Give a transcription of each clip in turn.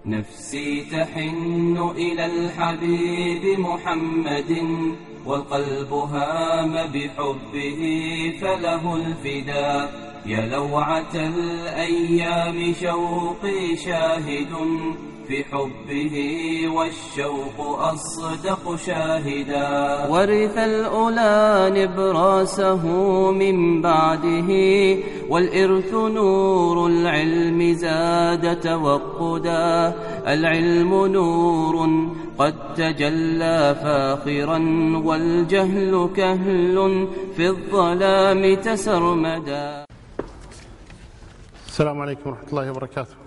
نفسي تحن إلى الحبيب محمد، والقلب هام بحبه فله الفداء. يا لوعة الأيام شوقي شاهد في حبه، والشوق أصدق شاهدا. ورث الأولى نبراسه من بعده، والإرث نور العلم زاد توقدا. العلم نور قد تجلى فاخرا، والجهل كهل في الظلام تسرمدا. السلام عليكم ورحمة الله وبركاته.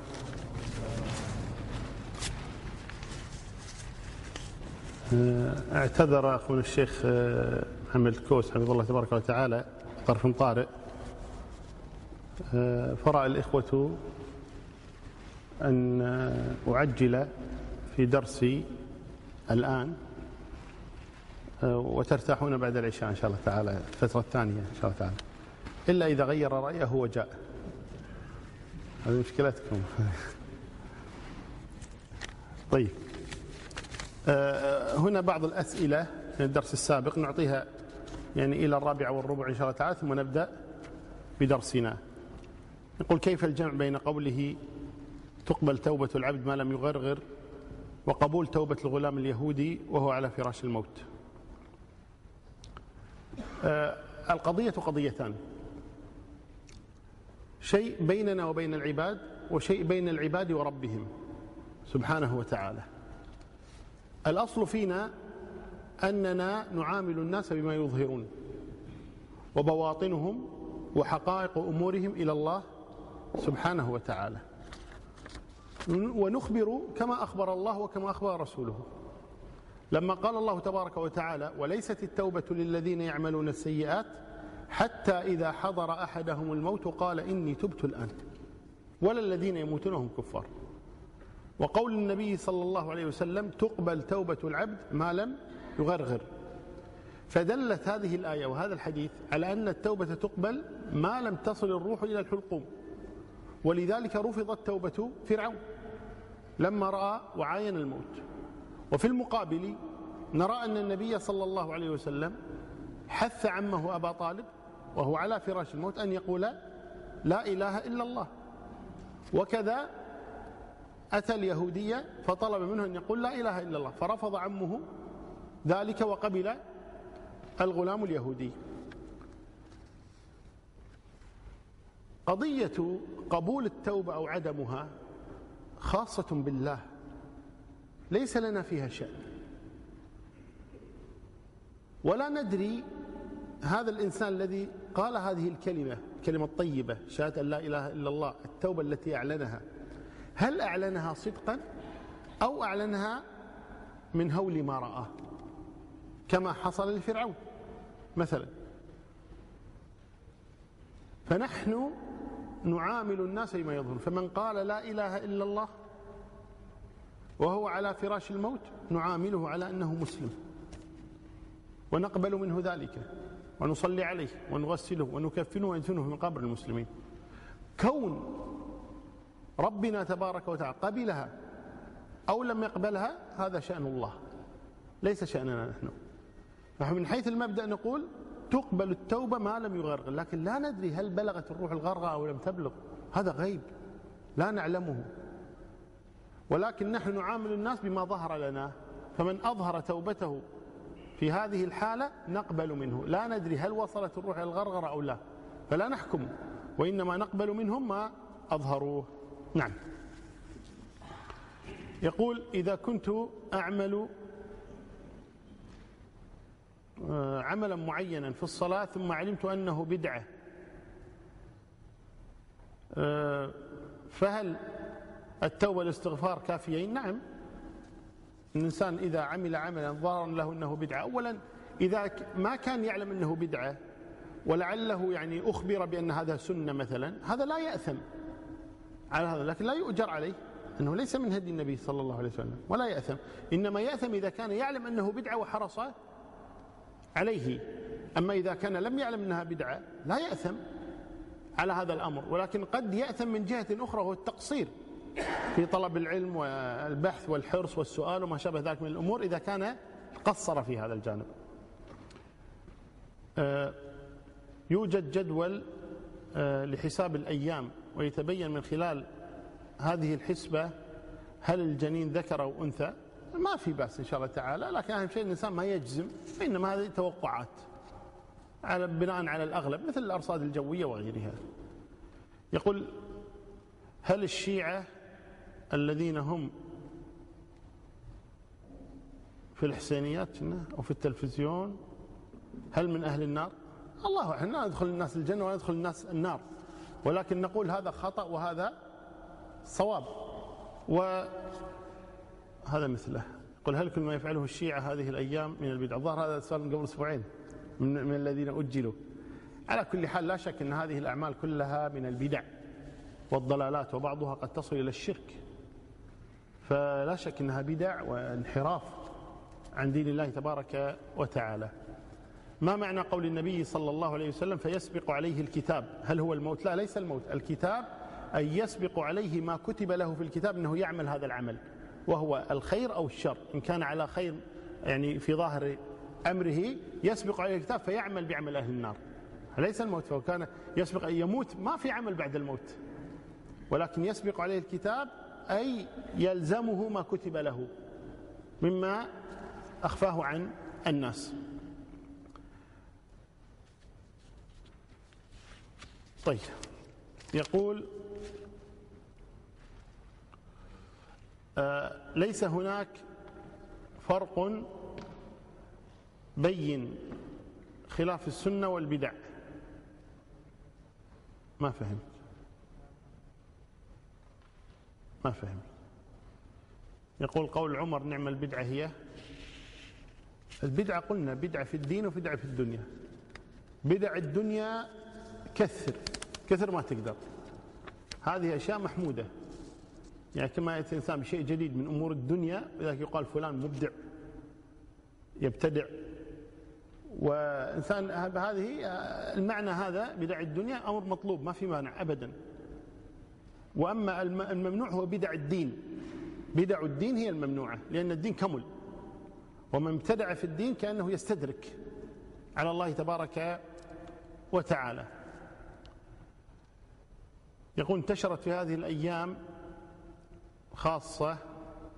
اعتذر أخونا الشيخ محمد الكوس حفظه الله تبارك وتعالى طرف طارئ، فرأى الإخوة أن أعجل في درسي الآن، وترتاحون بعد العشاء إن شاء الله تعالى الفترة الثانية إن شاء الله تعالى، إلا إذا غير رأيه وجاء. هذه مشكلتكم. طيب، هنا بعض الأسئلة من الدرس السابق نعطيها يعني إلى 4:15 إن شاء الله تعالى، ثم نبدأ بدرسنا. يقول: كيف الجمع بين قوله تقبل توبة العبد ما لم يغرغر، وقبول توبة الغلام اليهودي وهو على فراش الموت؟ القضية قضيتان: شيء بيننا وبين العباد، وشيء بين العباد وربهم سبحانه وتعالى. الأصل فينا أننا نعامل الناس بما يظهرون، وبواطنهم وحقائق أمورهم إلى الله سبحانه وتعالى، ونخبر كما أخبر الله وكما أخبر رسوله. لما قال الله تبارك وتعالى: وليست التوبة للذين يعملون السيئات حتى إذا حضر أحدهم الموت قال إني تبت الآن، ولا الذين يموتون هم كفار. وقول النبي صلى الله عليه وسلم: تقبل توبة العبد ما لم يغرغر. فدلت هذه الآية وهذا الحديث على أن التوبة تقبل ما لم تصل الروح إلى الحلقوم، ولذلك رفضت توبة فرعون لما رأى وعاين الموت. وفي المقابل نرى أن النبي صلى الله عليه وسلم حث عمه أبا طالب وهو على فراش الموت أن يقول لا إله إلا الله، وكذا أتى اليهودية فطلب منه أن يقول لا إله إلا الله، فرفض عمه ذلك وقبل الغلام اليهودي. قضية قبول التوبة أو عدمها خاصة بالله، ليس لنا فيها شأن، ولا ندري هذا الإنسان الذي قال هذه الكلمة الطيبة شهادة أن لا إله إلا الله، التوبة التي أعلنها، هل أعلنها صدقا أو أعلنها من هول ما رآه كما حصل لفرعون مثلا؟ فنحن نعامل الناس بما يظهر، فمن قال لا إله إلا الله وهو على فراش الموت نعامله على أنه مسلم، ونقبل منه ذلك، ونصلي عليه ونغسله ونكفنه وندفنه من قبر المسلمين. كون ربنا تبارك وتعالى قبلها أو لم يقبلها هذا شأن الله، ليس شأننا نحن. نحن من حيث المبدأ نقول تقبل التوبة ما لم يغرغر، لكن لا ندري هل بلغت الروح الغرغى أو لم تبلغ، هذا غيب لا نعلمه، ولكن نحن نعامل الناس بما ظهر لنا. فمن أظهر توبته في هذه الحالة نقبل منه، لا ندري هل وصلت الروح إلى الغرغرة أو لا، فلا نحكم، وإنما نقبل منهم ما أظهروه. نعم. يقول: إذا كنت أعمل عملا معينا في الصلاة ثم علمت أنه بدعة، فهل التوبة والاستغفار كافيين؟ نعم. الإنسان إذا عمل عملا ظاهرا له أنه بدعة، أولا إذا ما كان يعلم أنه بدعة ولعله يعني أخبر بأن هذا سنة مثلا، هذا لا يأثم على هذا، لكن لا يؤجر عليه، أنه ليس من هدي النبي صلى الله عليه وسلم، ولا يأثم. إنما يأثم إذا كان يعلم أنه بدعة وحرص عليه. أما إذا كان لم يعلم أنها بدعة لا يأثم على هذا الأمر، ولكن قد يأثم من جهة أخرى وهو التقصير في طلب العلم والبحث والحرص والسؤال وما شابه ذلك من الأمور إذا كان قصر في هذا الجانب. يوجد جدول لحساب الأيام، ويتبين من خلال هذه الحسبة هل الجنين ذكر أو أنثى. ما في بأس إن شاء الله تعالى، لكن أهم شيء الإنسان ما يجزم، إنما هذه توقعات بناء على الأغلب مثل الأرصاد الجوية وغيرها. يقول: هل الشيعة الذين هم في الحسينيات أو في التلفزيون هل من أهل النار؟ الله أعلم، لا ندخل الناس الجنة ولا ندخل الناس النار، ولكن نقول هذا خطأ وهذا صواب. وهذا مثله. قل: هل كل ما يفعله الشيعة هذه الأيام من البدع؟ الظاهر هذا السؤال من قبل أسبوعين من الذين أجلوا. على كل حال لا شك أن هذه الأعمال كلها من البدع والضلالات، وبعضها قد تصل إلى الشرك، فلا شك أنها بدع وانحراف عن دين الله تبارك وتعالى. ما معنى قول النبي صلى الله عليه وسلم: فيسبق عليه الكتاب؟ هل هو الموت؟ لا، ليس الموت. الكتاب أي يسبق عليه ما كتب له في الكتاب أنه يعمل هذا العمل، وهو الخير أو الشر. إن كان على خير يعني في ظاهر أمره يسبق عليه الكتاب فيعمل بعمل أهل النار، ليس الموت. فهو كان يسبق أن يموت، ما في عمل بعد الموت، ولكن يسبق عليه الكتاب أي يلزمه ما كتب له مما أخفاه عن الناس. طيب، يقول: ليس هناك فرق بين خلاف السنة والبدع. ما فهمت. يقول: قول عمر: نعم البدعة هي. البدعة قلنا بدعة في الدين وبدعة في الدنيا. بدع الدنيا كثر ما تقدر، هذه أشياء محمودة، يعني كما يأتي الإنسان بشيء جديد من أمور الدنيا لذلك يقال فلان مبدع يبتدع. وإنسان هذه المعنى هذا بدع الدنيا أمر مطلوب ما في مانع أبدا. وأما الممنوع هو بدع الدين. بدع الدين هي الممنوعة، لأن الدين كمل، ومن ابتدع في الدين كأنه يستدرك على الله تبارك وتعالى. يقول: انتشرت في هذه الأيام خاصة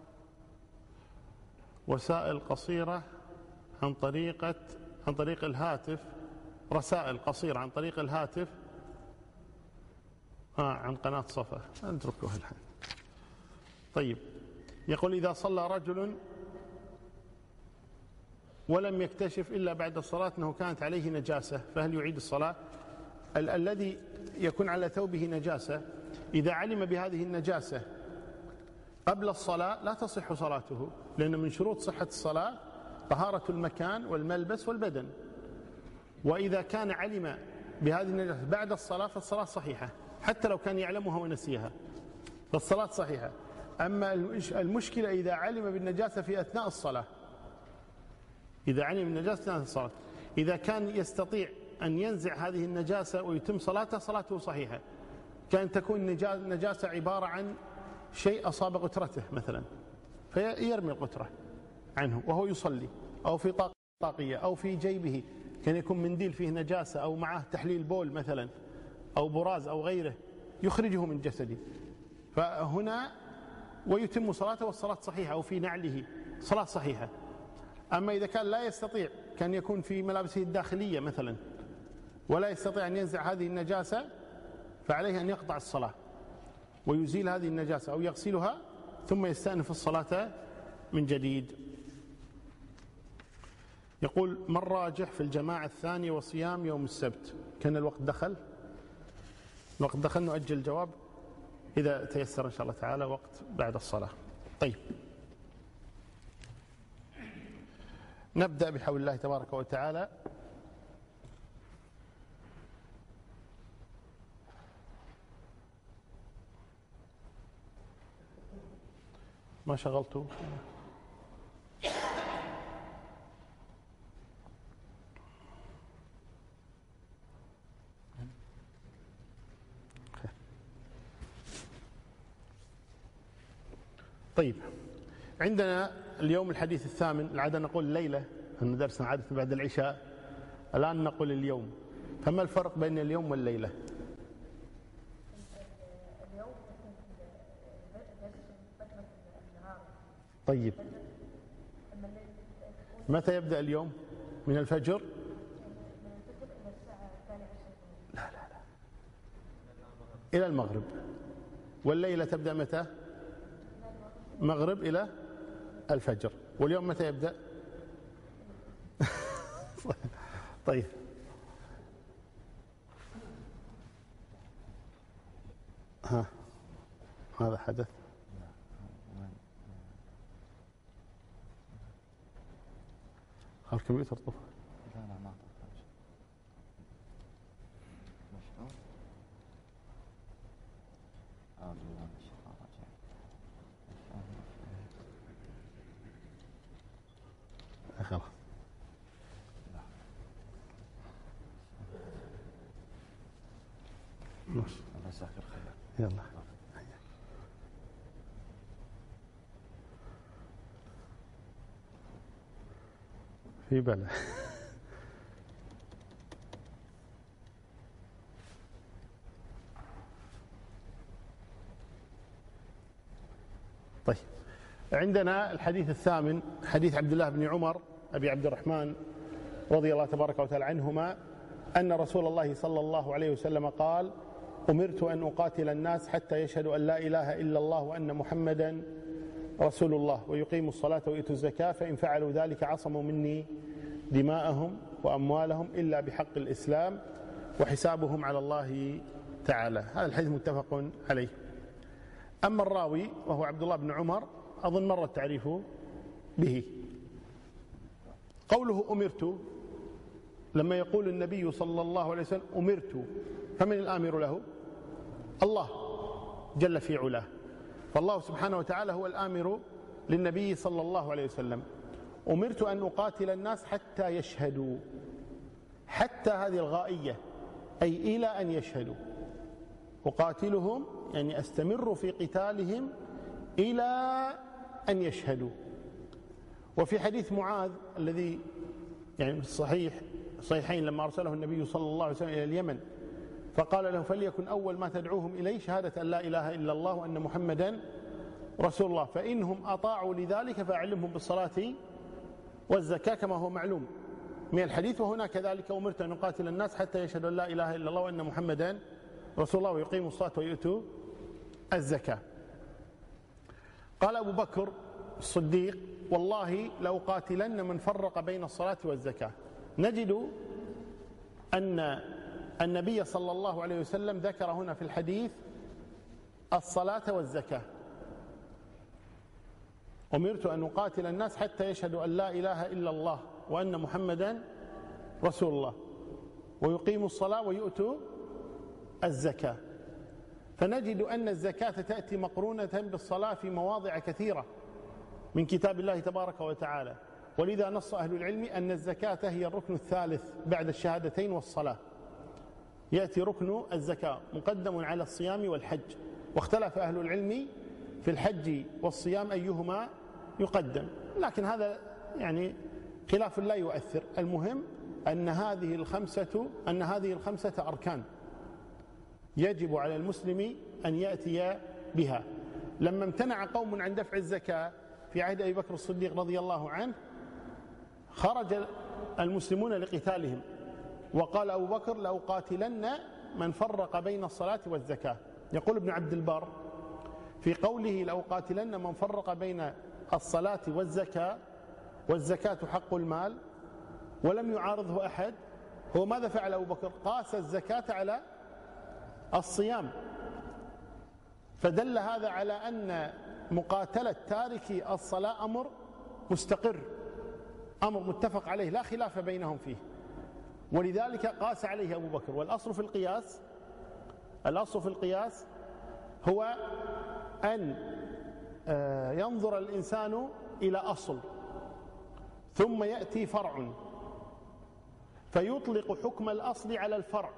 وسائل قصيرة عن طريق الهاتف، رسائل قصيرة عن طريق الهاتف عن قناة صفا. نتركها الحين. طيب، يقول: إذا صلى رجل ولم يكتشف إلا بعد الصلاة أنه كانت عليه نجاسة، فهل يعيد الصلاة؟ الذي يكون على ثوبه نجاسة إذا علم بهذه النجاسة قبل الصلاة لا تصح صلاته، لأن من شروط صحة الصلاة طهارة المكان والملبس والبدن. وإذا كان علم بهذه النجاسة بعد الصلاة فالصلاة صحيحة، حتى لو كان يعلمها ونسيها فالصلاة صحيحة. أما المشكلة إذا علم بالنجاسة في أثناء الصلاة، إذا علم بالنجاسة أثناء الصلاة، إذا كان يستطيع أن ينزع هذه النجاسة ويتم صلاته، صلاته صحيحة. كان تكون نجاسة عبارة عن شيء أصاب قترته مثلا فيرمي القترة عنه وهو يصلي، أو في طاقية، أو في جيبه، كان يكون منديل فيه نجاسة، أو معه تحليل بول مثلا، أو براز أو غيره، يخرجه من جسده فهنا ويتم صلاته والصلاة صحيحة، أو في نعله صلاة صحيحة. أما إذا كان لا يستطيع، كان يكون في ملابسه الداخلية مثلا ولا يستطيع أن ينزع هذه النجاسة، فعليه أن يقطع الصلاة ويزيل هذه النجاسة أو يغسلها ثم يستأنف الصلاة من جديد. يقول: ما الراجح في الجماعة الثانية وصيام يوم السبت؟ كان الوقت دخل نؤجل الجواب إذا تيسر إن شاء الله تعالى وقت بعد الصلاة. طيب، نبدأ بحول الله تبارك وتعالى. ما شغلته طيب، عندنا اليوم الحديث الثامن. العادة نقول الليلة، أن درسنا عادة بعد العشاء، الآن نقول اليوم. فما الفرق بين اليوم والليلة؟ طيب، متى يبدأ اليوم؟ من الفجر؟ لا لا لا، إلى المغرب. والليلة تبدأ متى؟ مغرب إلى الفجر. واليوم متى يبدأ؟ طيب، هذا حدث. الكمبيوتر طفى. لا ما طفى. مشحون. أعوذ بالله من الشيطان الرجيم. خلاص. الله يساك الخير. يلا. في بلا. طيب، عندنا الحديث الثامن، حديث عبد الله بن عمر أبي عبد الرحمن رضي الله تبارك وتعالى عنهما أن رسول الله صلى الله عليه وسلم قال: أمرت أن أقاتل الناس حتى يشهدوا أن لا إله إلا الله وأن محمدا رسول الله ويقيموا الصلاة ويؤتوا الزكاة، فإن فعلوا ذلك عصموا مني دماءهم وأموالهم إلا بحق الإسلام وحسابهم على الله تعالى. هذا الحديث متفق عليه. أما الراوي وهو عبد الله بن عمر، أظن مر التعريف به. قوله أمرت، لما يقول النبي صلى الله عليه وسلم أمرت، فمن الآمر له؟ الله جل في علاه. فالله سبحانه وتعالى هو الآمر للنبي صلى الله عليه وسلم. أمرت أن أقاتل الناس حتى يشهدوا. حتى هذه الغائية، أي إلى أن يشهدوا. أقاتلهم يعني أستمر في قتالهم إلى أن يشهدوا. وفي حديث معاذ الذي يعني صحيحين، لما أرسله النبي صلى الله عليه وسلم إلى اليمن فقال له: فليكن أول ما تدعوهم إليه شهادة أن لا إله إلا الله وأن محمدا رسول الله، فإنهم أطاعوا لذلك فأعلمهم بالصلاة والزكاة كما هو معلوم من الحديث. وهنا كذلك أمرت أن أقاتل الناس حتى يشهدوا أن لا إله إلا الله وأن محمدا رسول الله ويقيموا الصلاة ويؤتوا الزكاة. قال أبو بكر الصديق: والله لأقاتلن من فرق بين الصلاة والزكاة. نجد أن النبي صلى الله عليه وسلم ذكر هنا في الحديث الصلاة والزكاة. أمرت أن أقاتل الناس حتى يشهدوا أن لا إله إلا الله وأن محمدا رسول الله ويقيموا الصلاة ويؤتوا الزكاة. فنجد أن الزكاة تأتي مقرونة بالصلاة في مواضع كثيرة من كتاب الله تبارك وتعالى، ولذا نص أهل العلم أن الزكاة هي الركن الثالث بعد الشهادتين والصلاة. يأتي ركن الزكاة مقدم على الصيام والحج، واختلف أهل العلم في الحج والصيام أيهما يقدم، لكن هذا يعني خلاف لا يؤثر. المهم أن هذه الخمسة أركان يجب على المسلم أن يأتي بها. لما امتنع قوم عن دفع الزكاة في عهد أبي بكر الصديق رضي الله عنه، خرج المسلمون لقتالهم، وقال أبو بكر: لأقاتلن من فرق بين الصلاة والزكاة. يقول ابن عبد البر في قوله: لأقاتلن من فرق بين الصلاة والزكاة، والزكاة حق المال، ولم يعارضه أحد. هو ماذا فعل أبو بكر؟ قاس الزكاة على الصيام، فدل هذا على أن مقاتلة تارك الصلاة أمر مستقر، أمر متفق عليه لا خلاف بينهم فيه، ولذلك قاس عليه أبو بكر. والأصل في القياس هو أن ينظر الإنسان إلى أصل ثم يأتي فرع فيطلق حكم الأصل على الفرع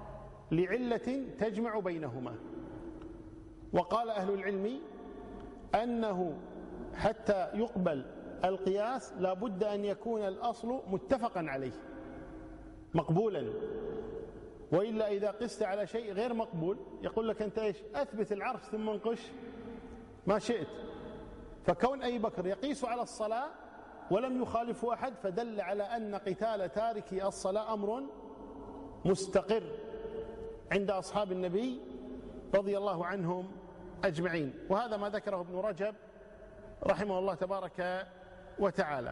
لعلة تجمع بينهما. وقال أهل العلم: أنه حتى يقبل القياس لا بد أن يكون الأصل متفقا عليه مقبولا، وإلا إذا قست على شيء غير مقبول يقول لك أنت إيش؟ أثبت العرش ثم انقش ما شئت. فكون أبي بكر يقيس على الصلاة ولم يخالفه أحد فدل على أن قتال تاركي الصلاة أمر مستقر عند أصحاب النبي رضي الله عنهم أجمعين. وهذا ما ذكره ابن رجب رحمه الله تبارك وتعالى.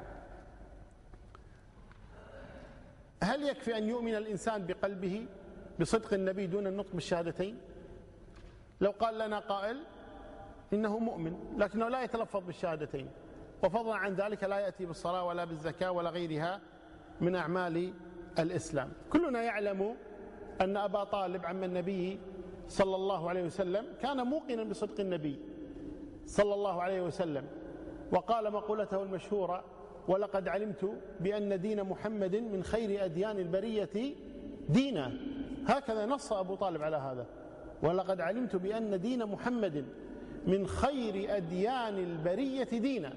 هل يكفي أن يؤمن الإنسان بقلبه بصدق النبي دون النطق بالشهادتين؟ لو قال لنا قائل إنه مؤمن لكنه لا يتلفظ بالشهادتين، وفضلا عن ذلك لا يأتي بالصلاة ولا بالزكاة ولا غيرها من أعمال الإسلام. كلنا يعلم أن أبا طالب عم النبي صلى الله عليه وسلم كان موقنا بصدق النبي صلى الله عليه وسلم، وقال مقولته المشهورة: ولقد علمت بأن دين محمد من خير أديان البرية دينا. هكذا نص أبو طالب على هذا: ولقد علمت بأن دين محمد من خير أديان البرية دينا.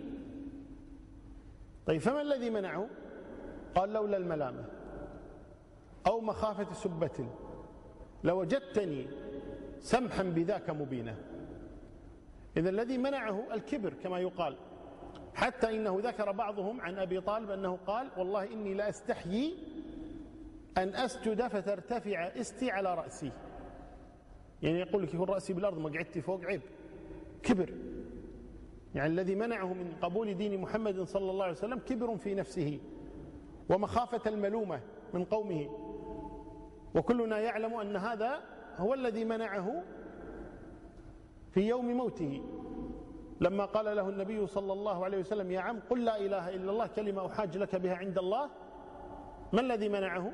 طيب فما الذي منعه؟ قال: لولا الملامة أو مخافة سبة لوجدتني سمحا بذاك مبينا. إذا الذي منعه الكبر كما يقال، حتى إنه ذكر بعضهم عن أبي طالب أنه قال: والله إني لا أستحيي أن أسجد فترتفع استي على رأسي. يعني يقول لك: يكون رأسي بالأرض ما قعدتي فوق، عيب، كبر. يعني الذي منعه من قبول دين محمد صلى الله عليه وسلم كبر في نفسه ومخافة الملومة من قومه. وكلنا يعلم أن هذا هو الذي منعه في يوم موته لما قال له النبي صلى الله عليه وسلم: يا عم قل لا إله إلا الله كلمة أحاج لك بها عند الله. ما الذي منعه؟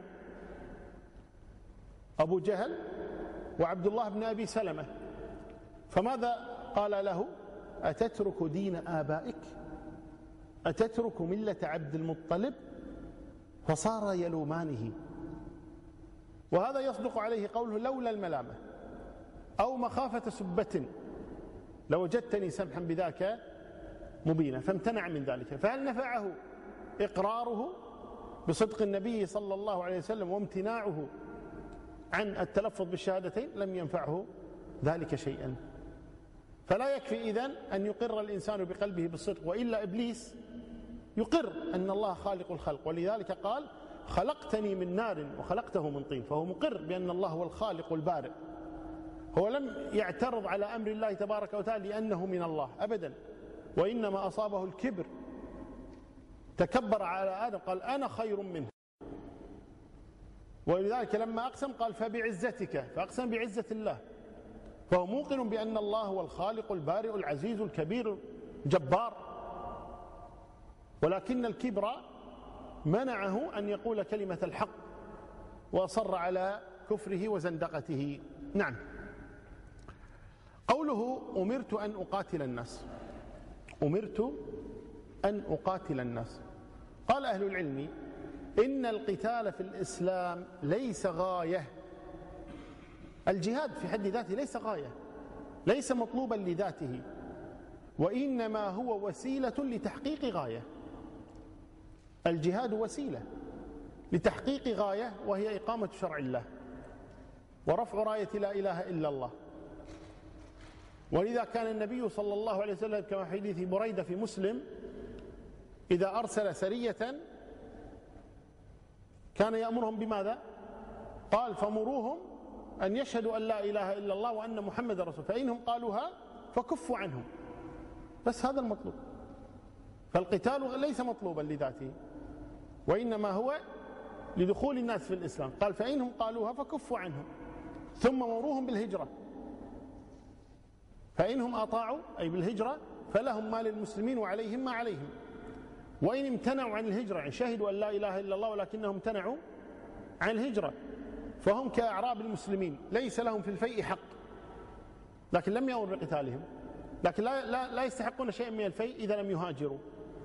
أبو جهل وعبد الله بن أبي سلمة. فماذا قال له؟ أتترك دين آبائك؟ أتترك ملة عبد المطلب؟ فصار يلومانه. وهذا يصدق عليه قوله: لولا الملامة أو مخافة سبة لوجدتني سمحا بذاك مبينا. فامتنع من ذلك. فهل نفعه إقراره بصدق النبي صلى الله عليه وسلم وامتناعه عن التلفظ بالشهادتين؟ لم ينفعه ذلك شيئا. فلا يكفي إذن أن يقر الإنسان بقلبه بالصدق، وإلا إبليس يقر أن الله خالق الخلق، ولذلك قال: خلقتني من نار وخلقته من طين. فهو مقر بأن الله هو الخالق البارئ. هو لم يعترض على أمر الله تبارك وتعالى لأنه من الله أبدا، وإنما أصابه الكبر، تكبر على آدم قال: أنا خير منه. ولذلك لما أقسم قال: فبعزتك، فأقسم بعزة الله. فهو موقن بأن الله هو الخالق البارئ العزيز الكبير الجبار، ولكن الكبر منعه أن يقول كلمة الحق، وأصر على كفره وزندقته. نعم. قوله: أمرت أن أقاتل الناس. أمرت أن أقاتل الناس. قال أهل العلم: إن القتال في الإسلام ليس غاية. الجهاد في حد ذاته ليس غاية، ليس مطلوبا لذاته، وإنما هو وسيلة لتحقيق غاية. الجهاد وسيلة لتحقيق غاية، وهي إقامة شرع الله ورفع راية لا إله إلا الله. ولذا كان النبي صلى الله عليه وسلم كما في حديث بريدة في مسلم: إذا أرسل سرية كان يأمرهم بماذا؟ قال: فمروهم أن يشهدوا أن لا إله إلا الله وأن محمد رسول، فإنهم قالوها فكفوا عنهم. بس هذا المطلوب. فالقتال ليس مطلوبا لذاته، وإنما هو لدخول الناس في الإسلام. قال: فإنهم قالوها فكفوا عنهم، ثم مروهم بالهجرة، فإنهم أطاعوا أي بالهجرة فلهم ما للمسلمين وعليهم ما عليهم. وإن امتنعوا عن الهجرة، يعني شهدوا أن لا إله إلا الله ولكنهم امتنعوا عن الهجرة، فهم كأعراب المسلمين ليس لهم في الفيء حق، لكن لم يأمر بقتالهم، لكن لا يستحقون شيئا من الفيء إذا لم يهاجروا.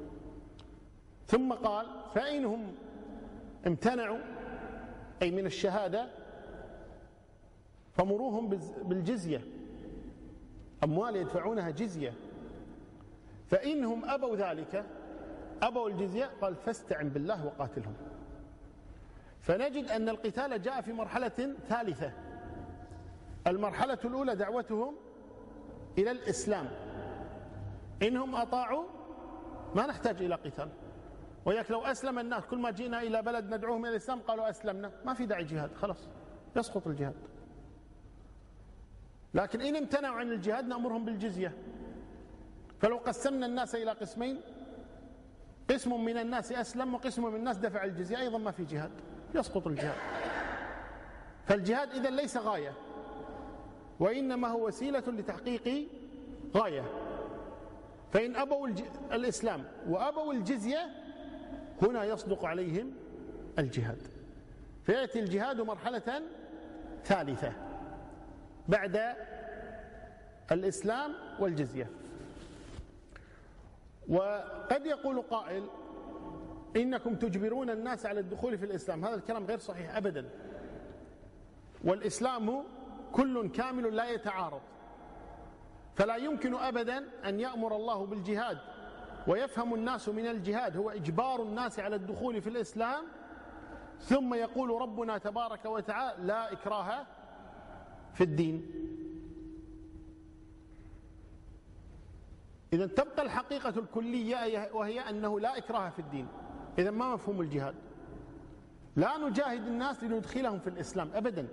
ثم قال: فإنهم امتنعوا أي من الشهادة فمروهم بالجزية، أموال يدفعونها جزية، فإنهم أبوا ذلك، أبوا الجزية، قال فاستعن بالله وقاتلهم. فنجد أن القتال جاء في مرحلة ثالثة. المرحلة الأولى دعوتهم إلى الإسلام، إنهم أطاعوا ما نحتاج إلى قتال. وياك لو أسلم الناس كل ما جينا إلى بلد ندعوهم إلى الإسلام قالوا أسلمنا، ما في داعي جهاد، خلاص يسقط الجهاد. لكن إن امتنعوا عن الجهاد نأمرهم بالجزية. فلو قسمنا الناس إلى قسمين، قسم من الناس أسلم وقسم من الناس دفع الجزية، أيضا ما في جهاد، يسقط الجهاد. فالجهاد إذن ليس غاية، وإنما هو وسيلة لتحقيق غاية. فإن أبوا الإسلام وأبوا الجزية هنا يصدق عليهم الجهاد، فيأتي الجهاد مرحلة ثالثة بعد الإسلام والجزية. وقد يقول قائل إنكم تجبرون الناس على الدخول في الإسلام، هذا الكلام غير صحيح أبدا. والإسلام كل كامل لا يتعارض، فلا يمكن أبدا أن يأمر الله بالجهاد ويفهم الناس من الجهاد هو إجبار الناس على الدخول في الإسلام، ثم يقول ربنا تبارك وتعالى لا إكراه في الدين. إذن تبقى الحقيقة الكلية وهي أنه لا إكراه في الدين. إذن ما مفهوم الجهاد؟ لا نجاهد الناس لندخلهم في الإسلام أبدا،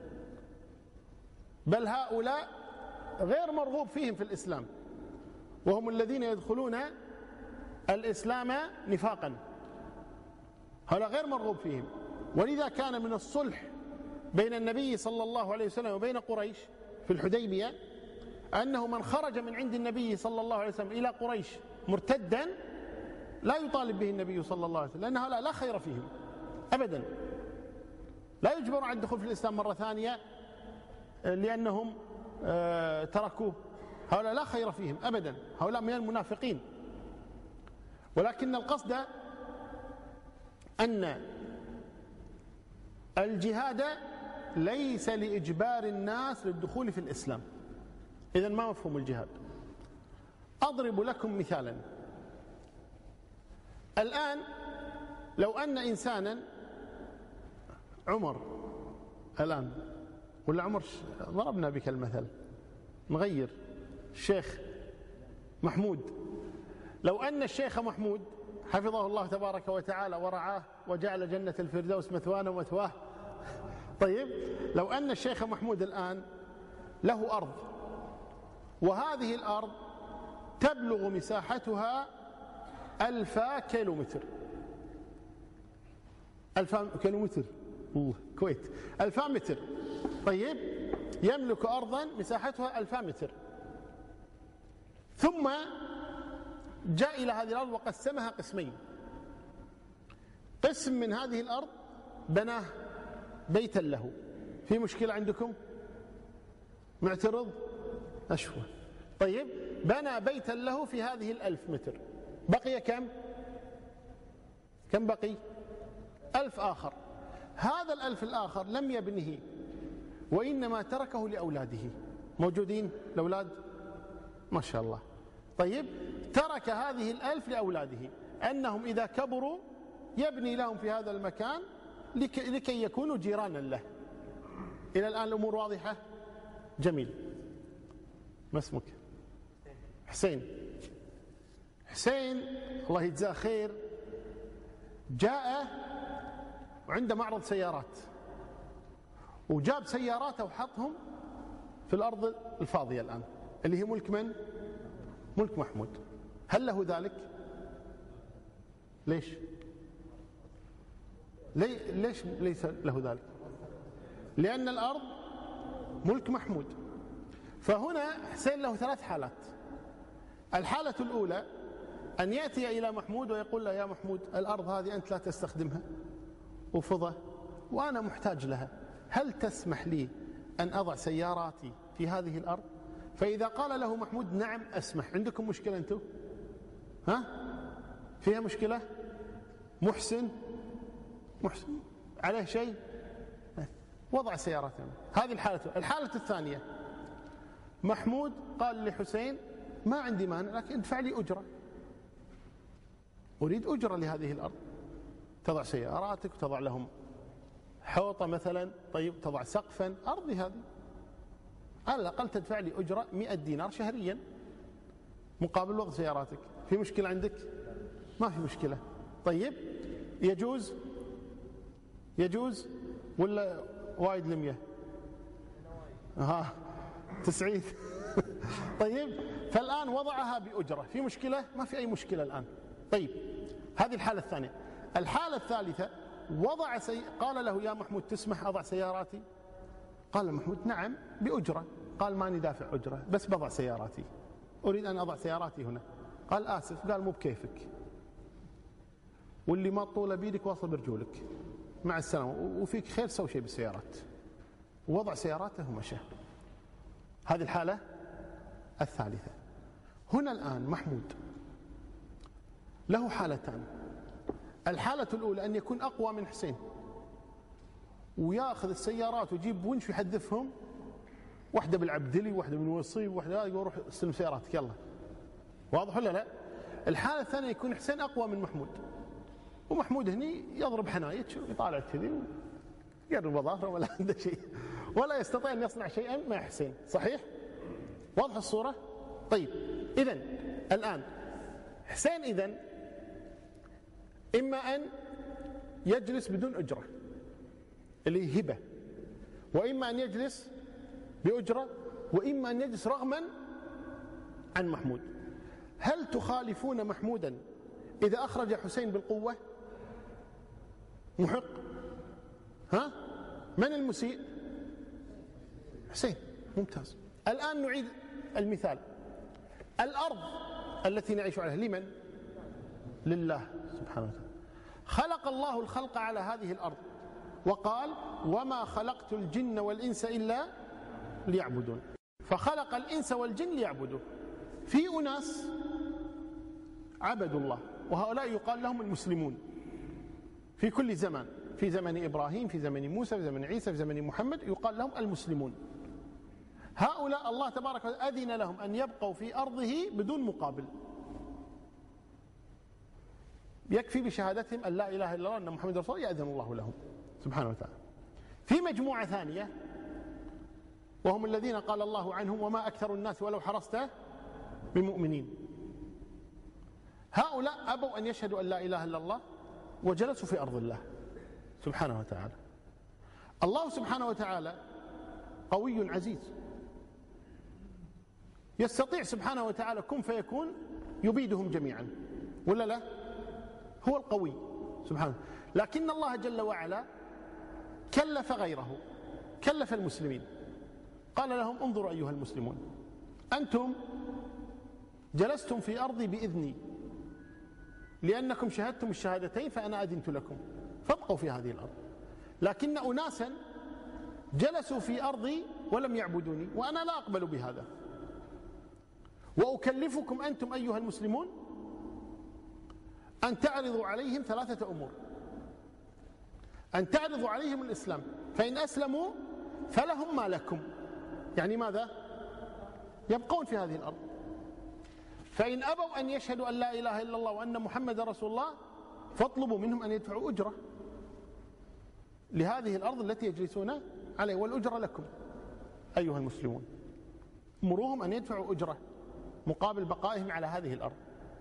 بل هؤلاء غير مرغوب فيهم في الإسلام، وهم الذين يدخلون الإسلام نفاقا، هؤلاء غير مرغوب فيهم. ولذا كان من الصلح بين النبي صلى الله عليه وسلم وبين قريش في الحديبية أنه من خرج من عند النبي صلى الله عليه وسلم إلى قريش مرتدا لا يطالب به النبي صلى الله عليه وسلم، لأن هؤلاء لا خير فيهم أبدا، لا يجبر على الدخول في الإسلام مرة ثانية لأنهم تركوه، هؤلاء لا خير فيهم أبدا، هؤلاء من المنافقين. ولكن القصد أن الجهاد ليس لإجبار الناس للدخول في الإسلام. إذن ما مفهوم الجهاد؟ أضرب لكم مثالا. الآن لو أن إنسانا عمر الآن، ولا عمر ضربنا بك المثل، نغير الشيخ محمود، لو أن الشيخ محمود حفظه الله تبارك وتعالى ورعاه وجعل جنة الفردوس مثوانا ومثواه، طيب لو أن الشيخ محمود الآن له أرض، وهذه الأرض تبلغ مساحتها 1000 كيلومتر، 1000 كيلومتر، الله كويت، 1000 متر، طيب يملك أرضا مساحتها 1000 متر، ثم جاء إلى هذه الأرض وقسمها قسمين. قسم من هذه الأرض بناه بيتا له، في مشكلة عندكم؟ معترض؟ أشوى. طيب بنى بيتا له في هذه 1000 متر، بقي كم؟ كم بقي؟ 1000 آخر. هذا 1000 الآخر لم يبنه، وإنما تركه لأولاده. موجودين الأولاد؟ ما شاء الله. طيب ترك هذه 1000 لأولاده، أنهم إذا كبروا يبني لهم في هذا المكان لكي يكونوا جيرانا له. إلى الآن الأمور واضحة؟ جميل. ما اسمك؟ حسين. حسين الله يجزاه خير جاء وعنده معرض سيارات، وجاب سياراته وحطهم في الأرض الفاضية الآن اللي هي ملك من؟ ملك محمود. هل له ذلك؟ ليش؟ ليش ليس له ذلك؟ لأن الأرض ملك محمود. فهنا حسين له 3 حالات. الحالة الأولى أن يأتي إلى محمود ويقول له يا محمود الأرض هذه أنت لا تستخدمها وفضة وأنا محتاج لها، هل تسمح لي أن أضع سياراتي في هذه الأرض؟ فإذا قال له محمود نعم أسمح. عندكم مشكلة أنتم؟ ها؟ فيها مشكلة؟ محسن عليه شيء؟ وضع سيارته. هذه الحالة. الحالة الثانية محمود قال لحسين ما عندي مانع لكن ادفع لي أجرة، أريد أجرة لهذه الأرض، تضع سياراتك وتضع لهم حوطة مثلا، طيب تضع سقفا، أرضي هذه على الأقل تدفع لي أجرة 100 دينار شهريا مقابل وضع سياراتك. في مشكلة عندك؟ ما في مشكلة. طيب يجوز ولا وايد لمية؟ 90. طيب فالآن وضعها بأجرة، في مشكلة؟ ما في أي مشكلة الآن. طيب هذه الحالة الثانية. الحالة الثالثة قال له يا محمود تسمح أضع سياراتي؟ قال محمود نعم بأجرة. قال ماني دافع أجرة بس بضع سياراتي، أريد أن أضع سياراتي هنا. قال آسف. قال مو بكيفك، واللي ما طول بيدك واصل برجولك، مع السلامة، وفيك خير سوي شيء بالسيارات. ووضع سياراته ومشى. هذه الحالة الثالثة. هنا الآن محمود له حالتان. الحالة الأولى أن يكون أقوى من حسين ويأخذ السيارات ويجيب ونش ويحذفهم، واحدة بالعبدلي واحدة بالوصي واحدة يروح استلم سياراتك يلا. واضح ولا لا؟ الحالة الثانية يكون حسين أقوى من محمود، ومحمود هني يضرب حنايج ويطالع كذي ويقرب ظهره ولا عنده شيء، ولا يستطيع أن يصنع شيئا مع حسين. صحيح؟ واضح الصورة؟ طيب إذن الآن حسين إذن إما أن يجلس بدون أجرة اللي هبة، وإما أن يجلس بأجرة، وإما أن يجلس رغما عن محمود. هل تخالفون محمودا إذا أخرج حسين بالقوة؟ محق. ها؟ من المسيء؟ حسين. ممتاز. الآن نعيد المثال. الأرض التي نعيش عليها لمن؟ لله سبحانه وتعالى. خلق الله الخلق على هذه الأرض وقال وما خلقت الجن والإنس إلا ليعبدون، فخلق الإنس والجن ليعبدوا. في أناس عبدوا الله وهؤلاء يقال لهم المسلمون في كل زمان، في زمن إبراهيم، في زمن موسى، في زمن عيسى، في زمن محمد يقال لهم المسلمون. هؤلاء الله تبارك وتعالى أذن لهم أن يبقوا في أرضه بدون مقابل، يكفي بشهادتهم أن لا إله إلا الله وأن محمد رسول الله يأذن الله لهم سبحانه وتعالى. في مجموعة ثانية وهم الذين قال الله عنهم وما أكثر الناس ولو حرصت بمؤمنين. هؤلاء أبوا أن يشهدوا أن لا إله إلا الله وجلسوا في أرض الله سبحانه وتعالى. الله سبحانه وتعالى قوي عزيز، يستطيع سبحانه وتعالى كن فيكون يبيدهم جميعا، ولا لا؟ هو القوي سبحانه. لكن الله جل وعلا كلف غيره، كلف المسلمين، قال لهم انظروا أيها المسلمون، أنتم جلستم في أرضي بإذني لأنكم شهدتم الشهادتين فأنا أذنت لكم فابقوا في هذه الأرض. لكن أناسا جلسوا في أرضي ولم يعبدوني وأنا لا أقبل بهذا، وأكلفكم أنتم أيها المسلمون أن تعرضوا عليهم 3 أمور. أن تعرضوا عليهم الإسلام، فإن أسلموا فلهم ما لكم، يعني ماذا؟ يبقون في هذه الأرض. فإن أبوا أن يشهدوا أن لا إله إلا الله وأن محمد رسول الله فاطلبوا منهم أن يدفعوا أجرة لهذه الأرض التي يجلسون عليه، والأجرة لكم أيها المسلمون. مروهم أن يدفعوا أجرة مقابل بقائهم على هذه الأرض.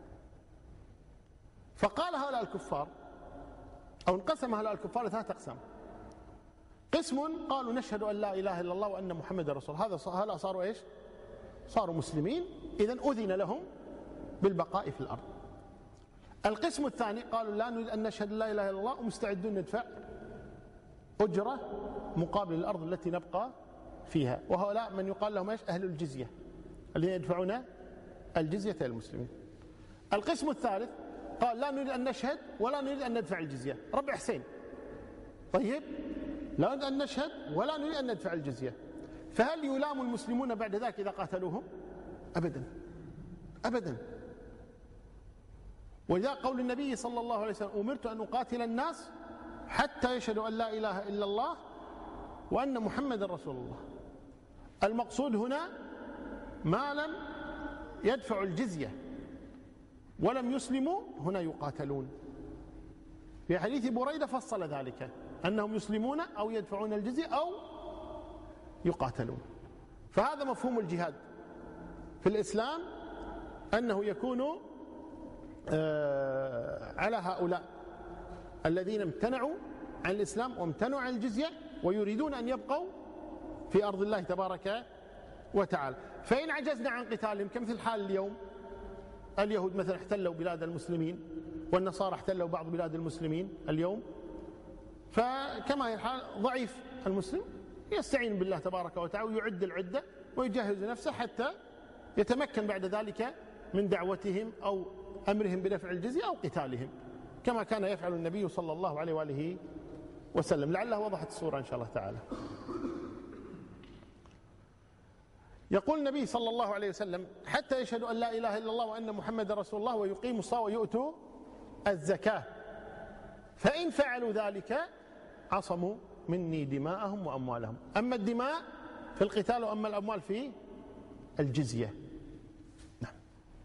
فقال هؤلاء الكفار، أو انقسم هؤلاء الكفار 3 أقسام. قسم قالوا نشهد أن لا إله إلا الله وأن محمد رسول الله، هؤلاء صاروا إيش؟ صاروا مسلمين، إذن أذن لهم بالبقاء في الأرض. القسم الثاني قالوا لا نريد أن نشهد لا إله إلا الله ومستعدون ندفع أجرة مقابل الأرض التي نبقى فيها، وهؤلاء من يقال لهم إيش؟ أهل الجزية الذين يدفعون الجزية للمسلمين. القسم الثالث قال لا نريد أن نشهد ولا نريد أن ندفع الجزية، ربع حسين. طيب لا نريد أن نشهد ولا نريد أن ندفع الجزية، فهل يلام المسلمون بعد ذلك إذا قاتلوهم؟ أبدا أبدا. ولذا قول النبي صلى الله عليه وسلم أمرت أن أقاتل الناس حتى يشهدوا أن لا إله إلا الله وأن محمد رسول الله. المقصود هنا ما لم يدفعوا الجزية ولم يسلموا هنا يقاتلون. في حديث بريدة فصل ذلك أنهم يسلمون أو يدفعون الجزية أو يقاتلون. فهذا مفهوم الجهاد في الإسلام، أنه يكون على هؤلاء الذين امتنعوا عن الإسلام وامتنعوا عن الجزية ويريدون أن يبقوا في أرض الله تبارك وتعالى. فإن عجزنا عن قتالهم كمثل حال اليوم، اليهود مثلا احتلوا بلاد المسلمين والنصارى احتلوا بعض بلاد المسلمين اليوم، فكما هي الحال ضعيف المسلم يستعين بالله تبارك وتعالى ويعد العدة ويجهز نفسه حتى يتمكن بعد ذلك من دعوتهم أو أمرهم بدفع الجزية أو قتالهم، كما كان يفعل النبي صلى الله عليه وآله وسلم. لعله وضحت الصورة إن شاء الله تعالى. يقول النبي صلى الله عليه وسلم: حتى يشهدوا أن لا إله إلا الله وأن محمد رسول الله ويقيموا الصلاة ويؤتوا الزكاة، فإن فعلوا ذلك عصموا مني دماءهم وأموالهم. أما الدماء في القتال وأما الأموال في الجزية. نعم.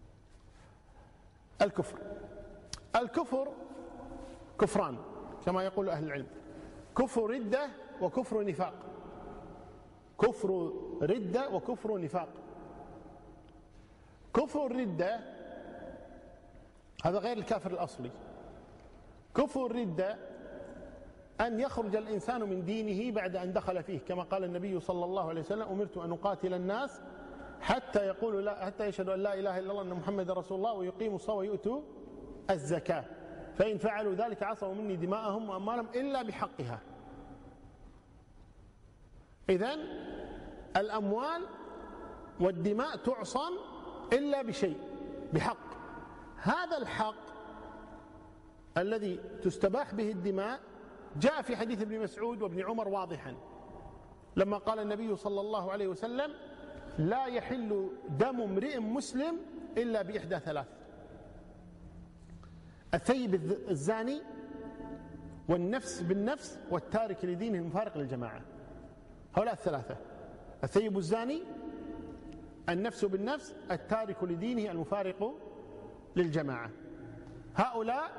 الكفر كفران كما يقول أهل العلم: كفر ردة وكفر نفاق. كفر ردة وكفر نفاق. كفر الردة هذا غير الكافر الأصلي. كفر الردة أن يخرج الإنسان من دينه بعد أن دخل فيه، كما قال النبي صلى الله عليه وسلم: أمرت أن أقاتل الناس حتى يقولوا لا، حتى يشهدوا أن لا إله إلا الله وأن محمد رسول الله ويقيموا الصلاة ويؤتوا الزكاة، فإن فعلوا ذلك عصموا مني دماءهم وأموالهم إلا بحقها. إذن الأموال والدماء تعصم إلا بشيء، بحق. هذا الحق الذي تستباح به الدماء جاء في حديث ابن مسعود وابن عمر واضحا، لما قال النبي صلى الله عليه وسلم: لا يحل دم امرئ مسلم إلا بإحدى ثلاث: الثيب الزاني، والنفس بالنفس، والتارك لدينه المفارق للجماعة. هؤلاء الثلاثة: الثيب الزاني، النفس بالنفس، التارك لدينه المفارق للجماعة. هؤلاء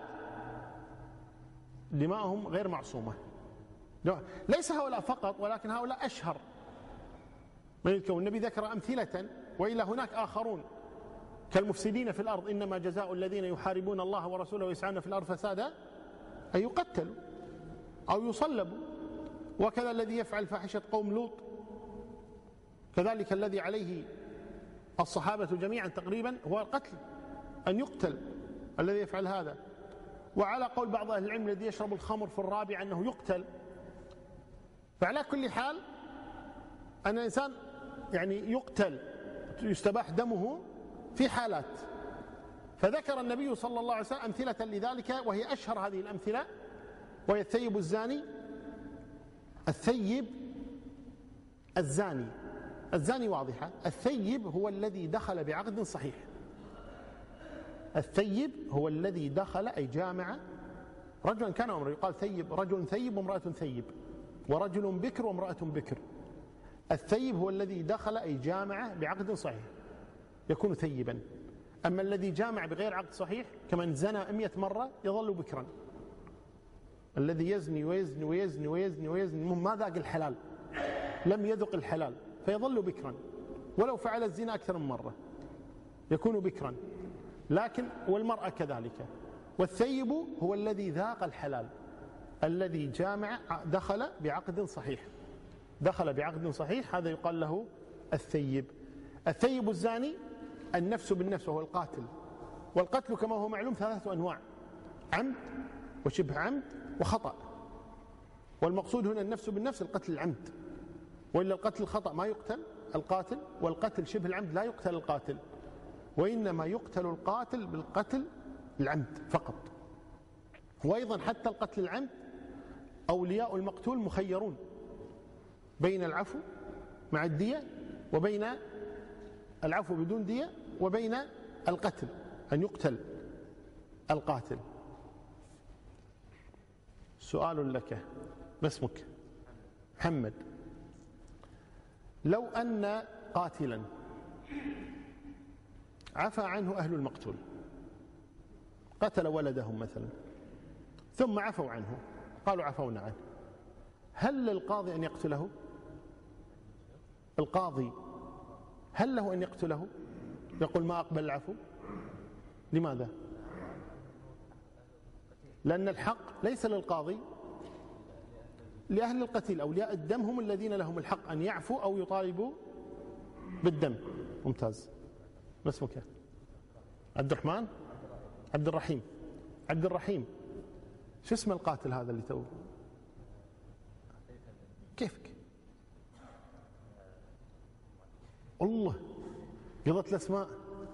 دماءهم غير معصومة. ليس هؤلاء فقط، ولكن هؤلاء أشهر من الكون. النبي ذكر أمثلة، وإلى هناك آخرون كالمفسدين في الأرض: إنما جزاء الذين يحاربون الله ورسوله ويسعون في الأرض فسادا أن يقتلوا أو يصلبوا، وكذا الذي يفعل فاحشة قوم لوط، كذلك الذي عليه الصحابة جميعا تقريبا هو القتل، أن يقتل الذي يفعل هذا. وعلى قول بعض أهل العلم الذي يشرب الخمر في الرابع أنه يقتل. فعلى كل حال أن الإنسان يعني يقتل، يستباح دمه في حالات. فذكر النبي صلى الله عليه وسلم أمثلة لذلك، وهي أشهر هذه الأمثلة، وهي الثيب الزاني، الثيب الزاني. الزاني واضحة. الثيب هو الذي دخل بعقد صحيح. الثيب هو الذي دخل أي جامع رجلا كان أمره، يقال ثيب، رجل ثيب وامرأة ثيب، ورجل بكر وامرأة بكر. الثيب هو الذي دخل أي جامع بعقد صحيح يكون ثيبا. أما الذي جامع بغير عقد صحيح كمن زنى 100 مرة يظل بكرا. الذي يزني ويزني ويزني ويزني ويزني ما ذاق الحلال، لم يذق الحلال، فيظل بكرا ولو فعل الزنا أكثر من مرة يكون بكرا. لكن والمرأة كذلك. والثيب هو الذي ذاق الحلال، الذي جامع دخل بعقد صحيح، دخل بعقد صحيح، هذا يقال له الثيب. الثيب الزاني النفس بالنفس وهو القاتل. والقتل كما هو معلوم 3 أنواع: عمد وشبه عمد وخطأ. والمقصود هنا النفس بالنفس القتل العمد، وإلا القتل الخطأ ما يقتل القاتل، والقتل شبه العمد لا يقتل القاتل، وإنما يقتل القاتل بالقتل العمد فقط. وأيضا حتى القتل العمد أولياء المقتول مخيرون بين العفو مع الدية وبين العفو بدون دية وبين القتل، أن يقتل القاتل. سؤال لك، ما اسمك؟ محمد. لو أن قاتلا عفى عنه أهل المقتول، قتل ولدهم مثلا، ثم عفوا عنه، قالوا عفونا عنه، هل للقاضي أن يقتله؟ القاضي هل له أن يقتله؟ يقول ما أقبل العفو؟ لماذا؟ لأن الحق ليس للقاضي، لأهل القتيل، أولياء الدم هم الذين لهم الحق أن يعفوا أو يطالبوا بالدم. ممتاز. ما اسمك؟ عبد الرحمن؟ عبد الرحيم. عبد الرحيم، شو اسم القاتل هذا اللي تو؟ كيفك؟ الله، قضت الأسماء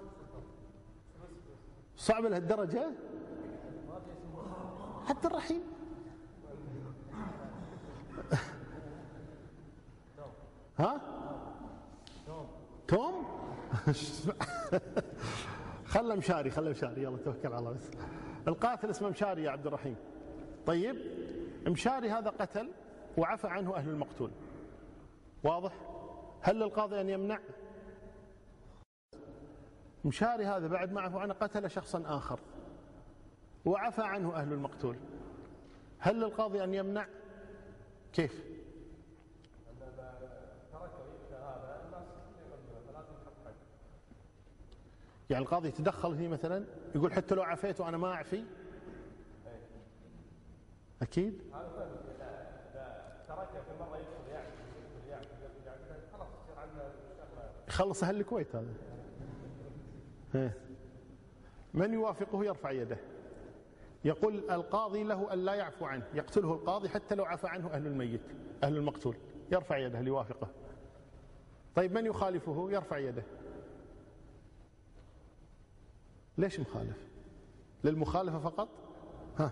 صعبة لهالدرجة؟ عبد الرحيم ها؟ توم؟ خله مشاري، خله مشاري، يلا توكل على الله. بس القاتل اسمه مشاري يا عبد الرحيم. طيب، مشاري هذا قتل وعفى عنه أهل المقتول، واضح؟ هل للقاضي أن يمنع؟ مشاري هذا بعد ما عفى عنه قتل شخصا آخر وعفى عنه أهل المقتول، هل للقاضي أن يمنع؟ كيف؟ يعني القاضي يتدخل فيه مثلا، يقول حتى لو عفيت وأنا ما أعفي؟ أكيد خلص أهل الكويت هذا. من يوافقه يرفع يده. يقول القاضي له أن لا يعفو عنه، يقتله القاضي حتى لو عفى عنه أهل الميت، أهل المقتول، يرفع يده ليوافقه. طيب من يخالفه يرفع يده. ليش مخالف؟ للمخالفة فقط؟ ها.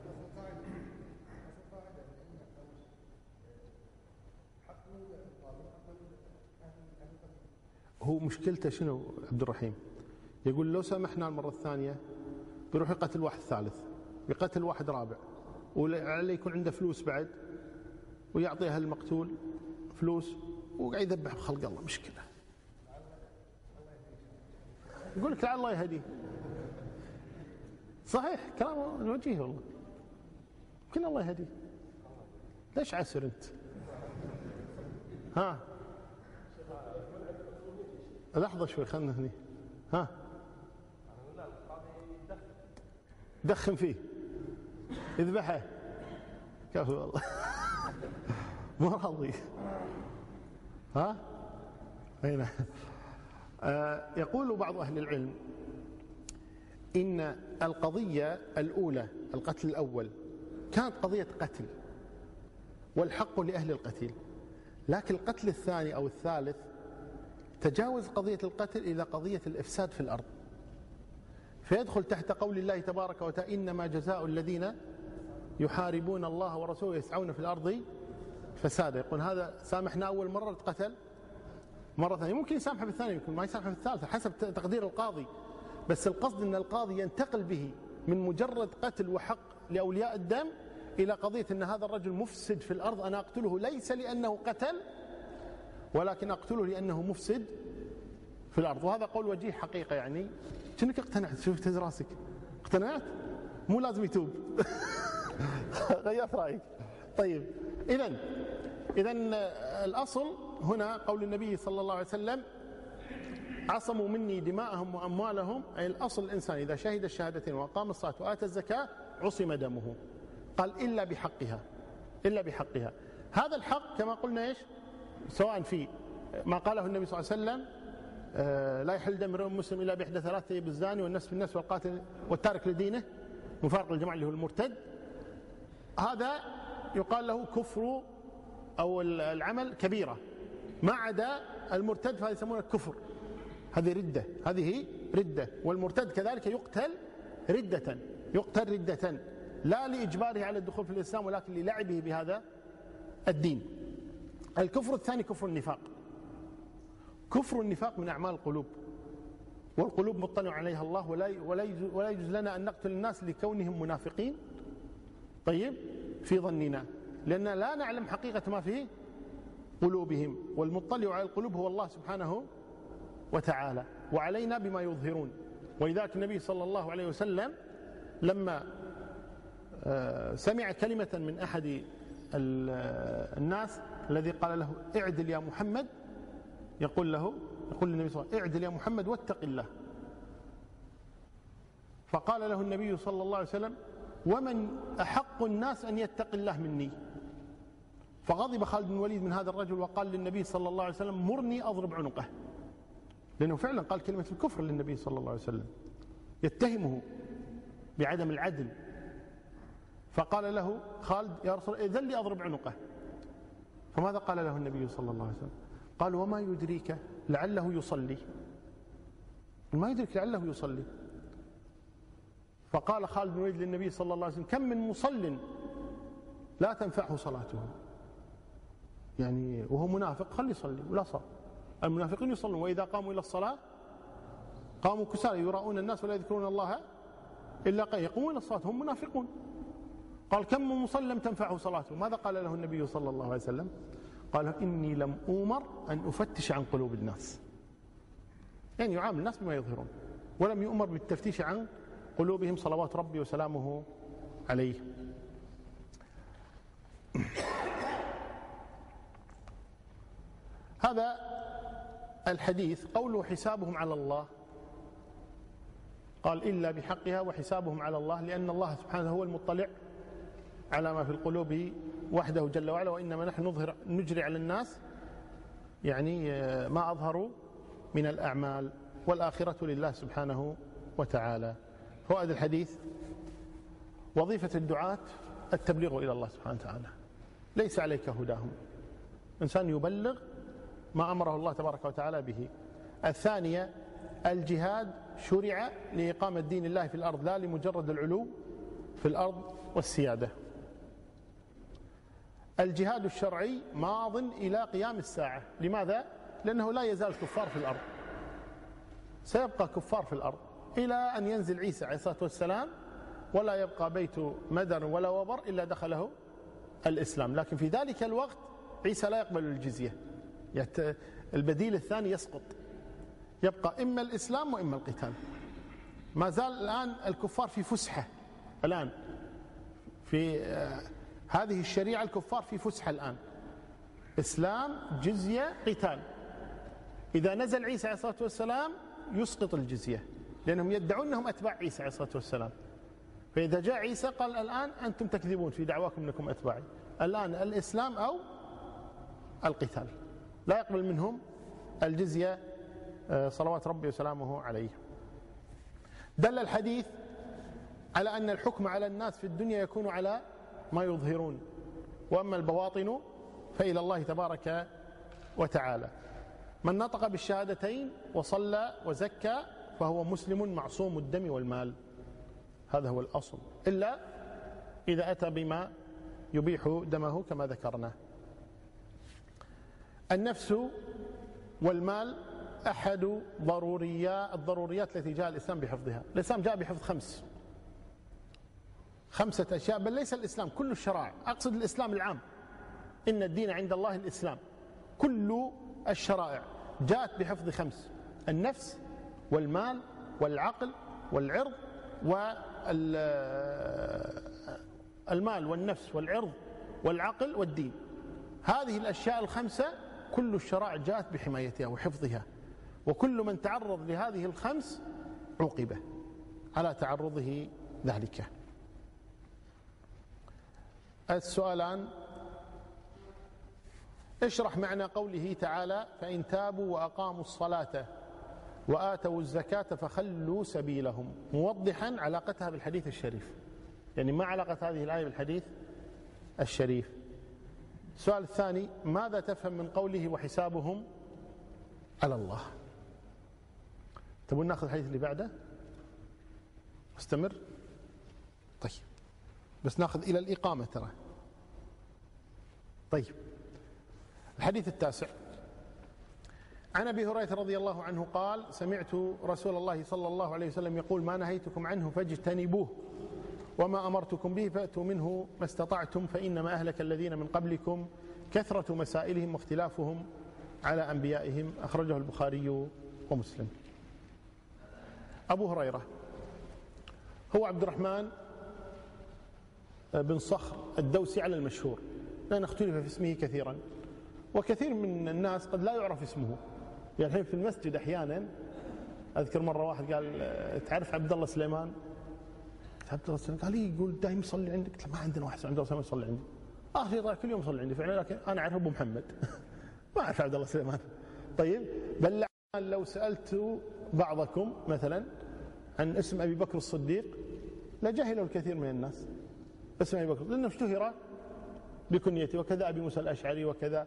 هو مشكلته شنو عبد الرحيم؟ يقول لو سمحنا المرة الثانية بيروح يقتل واحد ثالث، يقتل واحد رابع، وعليه يكون عنده فلوس بعد، ويعطي أهل المقتول فلوس وقاعد يذبح بخلق الله. مشكلة. يقول لك لعل الله يهديه. صحيح كلامه وجيه والله، يمكن الله يهديه. ليش عسر أنت؟ ها لحظة شوي، خلنا هني. ها دخن فيه، يذبحه، كفو والله. مو راضي. ها هنا. يقول بعض أهل العلم إن القضية الأولى، القتل الأول، كانت قضية قتل والحق لأهل القتيل، لكن القتل الثاني أو الثالث تجاوز قضية القتل إلى قضية الإفساد في الأرض، فيدخل تحت قول الله تبارك وتعالى إنما جزاء الذين يحاربون الله ورسوله يسعون في الأرض فسادا. يقول هذا سامحنا أول مرة اتقتل، مرة ثانية ممكن يسامحه بالثانية، يمكن ما يسامحه بالثالثة حسب تقدير القاضي، بس القصد أن القاضي ينتقل به من مجرد قتل وحق لأولياء الدم إلى قضية أن هذا الرجل مفسد في الأرض، أنا أقتله ليس لأنه قتل ولكن أقتله لأنه مفسد في الأرض. وهذا قول وجيه حقيقة. يعني كأنك اقتنعت، شوف تهز راسك، اقتنعت؟ مو لازم يتوب. غيرت رأيك. طيب إذن الأصل هنا قول النبي صلى الله عليه وسلم عصموا مني دماءهم وأموالهم، أي الأصل الإنسان إذا شهد الشهادتين وأقام الصلاة وآتى الزكاة عصم دمه، قال إلا بحقها، إلا بحقها. هذا الحق كما قلنا إيش؟ سواء في ما قاله النبي صلى الله عليه وسلم لا يحل دم امرئ مسلم إلا بإحدى ثلاثة، بالزاني والنفس بالنفس والقاتل والتارك لدينه مفارق للجماعة اللي هو المرتد. هذا يقال له كفر أو العمل كبيرة، ما عدا المرتد فهذا يسمونه كفر، هذه ردة، هذه ردة. والمرتد كذلك يقتل ردة، يقتل ردة لا لإجباره على الدخول في الإسلام ولكن للعبه بهذا الدين. الكفر الثاني كفر النفاق. كفر النفاق من أعمال القلوب، والقلوب مطلع عليها الله، ولا يجوز لنا أن نقتل الناس لكونهم منافقين طيب في ظننا، لأن لا نعلم حقيقة ما في قلوبهم، والمطلع على القلوب هو الله سبحانه وتعالى، وعلينا بما يظهرون. ولذلك النبي صلى الله عليه وسلم لما سمع كلمة من أحد الناس الذي قال له اعدل يا محمد، يقول للنبي صلى الله عليه وسلم اعدل يا محمد واتق الله. فقال له النبي صلى الله عليه وسلم ومن أحق الناس أن يتق الله مني؟ فغضب خالد بن الوليد من هذا الرجل وقال للنبي صلى الله عليه وسلم مرني أضرب عنقه، لأنه فعلا قال كلمة الكفر للنبي صلى الله عليه وسلم، يتهمه بعدم العدل. فقال له خالد يا رسول الله إذن لي أضرب عنقه. فماذا قال له النبي صلى الله عليه وسلم؟ قال وما يدريك لعله يصلي، ما يدرك لعله يصلي. فقال خالد بن الوليد للنبي صلى الله عليه وسلم كم من مصل لا تنفعه صلاته، يعني وهو منافق خلي يصلي ولا صار. المنافقين يصلون وإذا قاموا إلى الصلاة قاموا كسالى يراؤون الناس ولا يذكرون الله إلا قليلا، يقومون إلى الصلاة هم منافقون. قال كم من مصل لم تنفعه صلاته، ماذا قال له النبي صلى الله عليه وسلم؟ قال إني لم أؤمر أن أفتش عن قلوب الناس، يعني يعامل الناس بما يظهرون، ولم يؤمر بالتفتيش عن قلوبهم صلوات ربي وسلامه عليه. هذا الحديث قوله حسابهم على الله، قال إلا بحقها وحسابهم على الله، لأن الله سبحانه هو المطلع على ما في القلوب وحده جل وعلا، وإنما نحن نجري على الناس يعني ما أظهروا من الأعمال، والآخرة لله سبحانه وتعالى. فوائد الحديث: وظيفة الدعاة التبليغ إلى الله سبحانه وتعالى، ليس عليك هداهم، إنسان يبلغ ما أمره الله تبارك وتعالى به. الثانية الجهاد شرع لإقامة دين الله في الأرض، لا لمجرد العلو في الأرض والسيادة. الجهاد الشرعي ماض إلى قيام الساعة. لماذا؟ لأنه لا يزال كفار في الأرض، سيبقى كفار في الأرض إلى أن ينزل عيسى عليه الصلاة والسلام، ولا يبقى بيت مدر ولا وبر إلا دخله الإسلام. لكن في ذلك الوقت عيسى لا يقبل الجزية، البديل الثاني يسقط، يبقى إما الإسلام وإما القتال. ما زال الآن الكفار في فسحة، الآن في هذه الشريعة الكفار في فسحة الآن، إسلام جزية قتال. إذا نزل عيسى عليه الصلاة والسلام يسقط الجزية، لأنهم يدعون أنهم أتباع عيسى عليه الصلاة والسلام. فإذا جاء عيسى قال الآن أنتم تكذبون في دعواكم أنكم أتباعي، الآن الإسلام أو القتال، لا يقبل منهم الجزية صلوات ربي وسلامه عليه. دل الحديث على أن الحكم على الناس في الدنيا يكون على ما يظهرون، وأما البواطن فإلى الله تبارك وتعالى. من نطق بالشهادتين وصلى وزكى فهو مسلم معصوم الدم والمال، هذا هو الأصل، إلا إذا أتى بما يبيح دمه كما ذكرنا. النفس والمال أحد الضروريات التي جاء الإسلام بحفظها. الإسلام جاء بحفظ خمسة أشياء، بل ليس الإسلام كل الشرائع، أقصد الإسلام العام، إن الدين عند الله الإسلام. كل الشرائع جاءت بحفظ 5: النفس والمال والعقل والعرض، والمال والنفس والعرض والعقل والدين. هذه الأشياء ال5 كل الشرائع جاءت بحمايتها وحفظها، وكل من تعرض لهذه ال5 عوقب على تعرضه ذلك. السؤالان: اشرح معنى قوله تعالى فإن تابوا وأقاموا الصلاة وآتوا الزكاة فخلوا سبيلهم، موضحا علاقتها بالحديث الشريف، يعني ما علاقة هذه الآية بالحديث الشريف. السؤال الثاني: ماذا تفهم من قوله وحسابهم على الله؟ تبون ناخذ الحديث اللي بعده؟ استمر؟ طيب بس ناخذ إلى الإقامة ترى. طيب الحديث التاسع: عن أبي هريرة رضي الله عنه قال: سمعت رسول الله صلى الله عليه وسلم يقول: ما نهيتكم عنه فاجتنبوه وما أمرتكم به فأتوا منه ما استطعتم، فإنما أهلك الذين من قبلكم كثرة مسائلهم واختلافهم على أنبيائهم. أخرجه البخاري ومسلم. أبو هريرة هو عبد الرحمن بن صخر الدوسي على المشهور، لأن اختلف في اسمه كثيرا، وكثير من الناس قد لا يعرف اسمه. يعني الحين في المسجد أحيانا أذكر مرة واحد قال تعرف عبد الله سليمان؟ عبد الله سليمان قال لي يقول دائما يصلي عندك. قلت ما عندنا واحد عبد الله سليمان يصلي عندي. شيء كل يوم يصلي عندي فعلا، لكن أنا أعرف أبو محمد ما أعرف عبد الله سليمان. طيب بل لو سألت بعضكم مثلا عن اسم أبي بكر الصديق لجهله الكثير من الناس اسم أبي بكر، لأنه اشتهر بكنيته، وكذا أبي موسى الأشعري، وكذا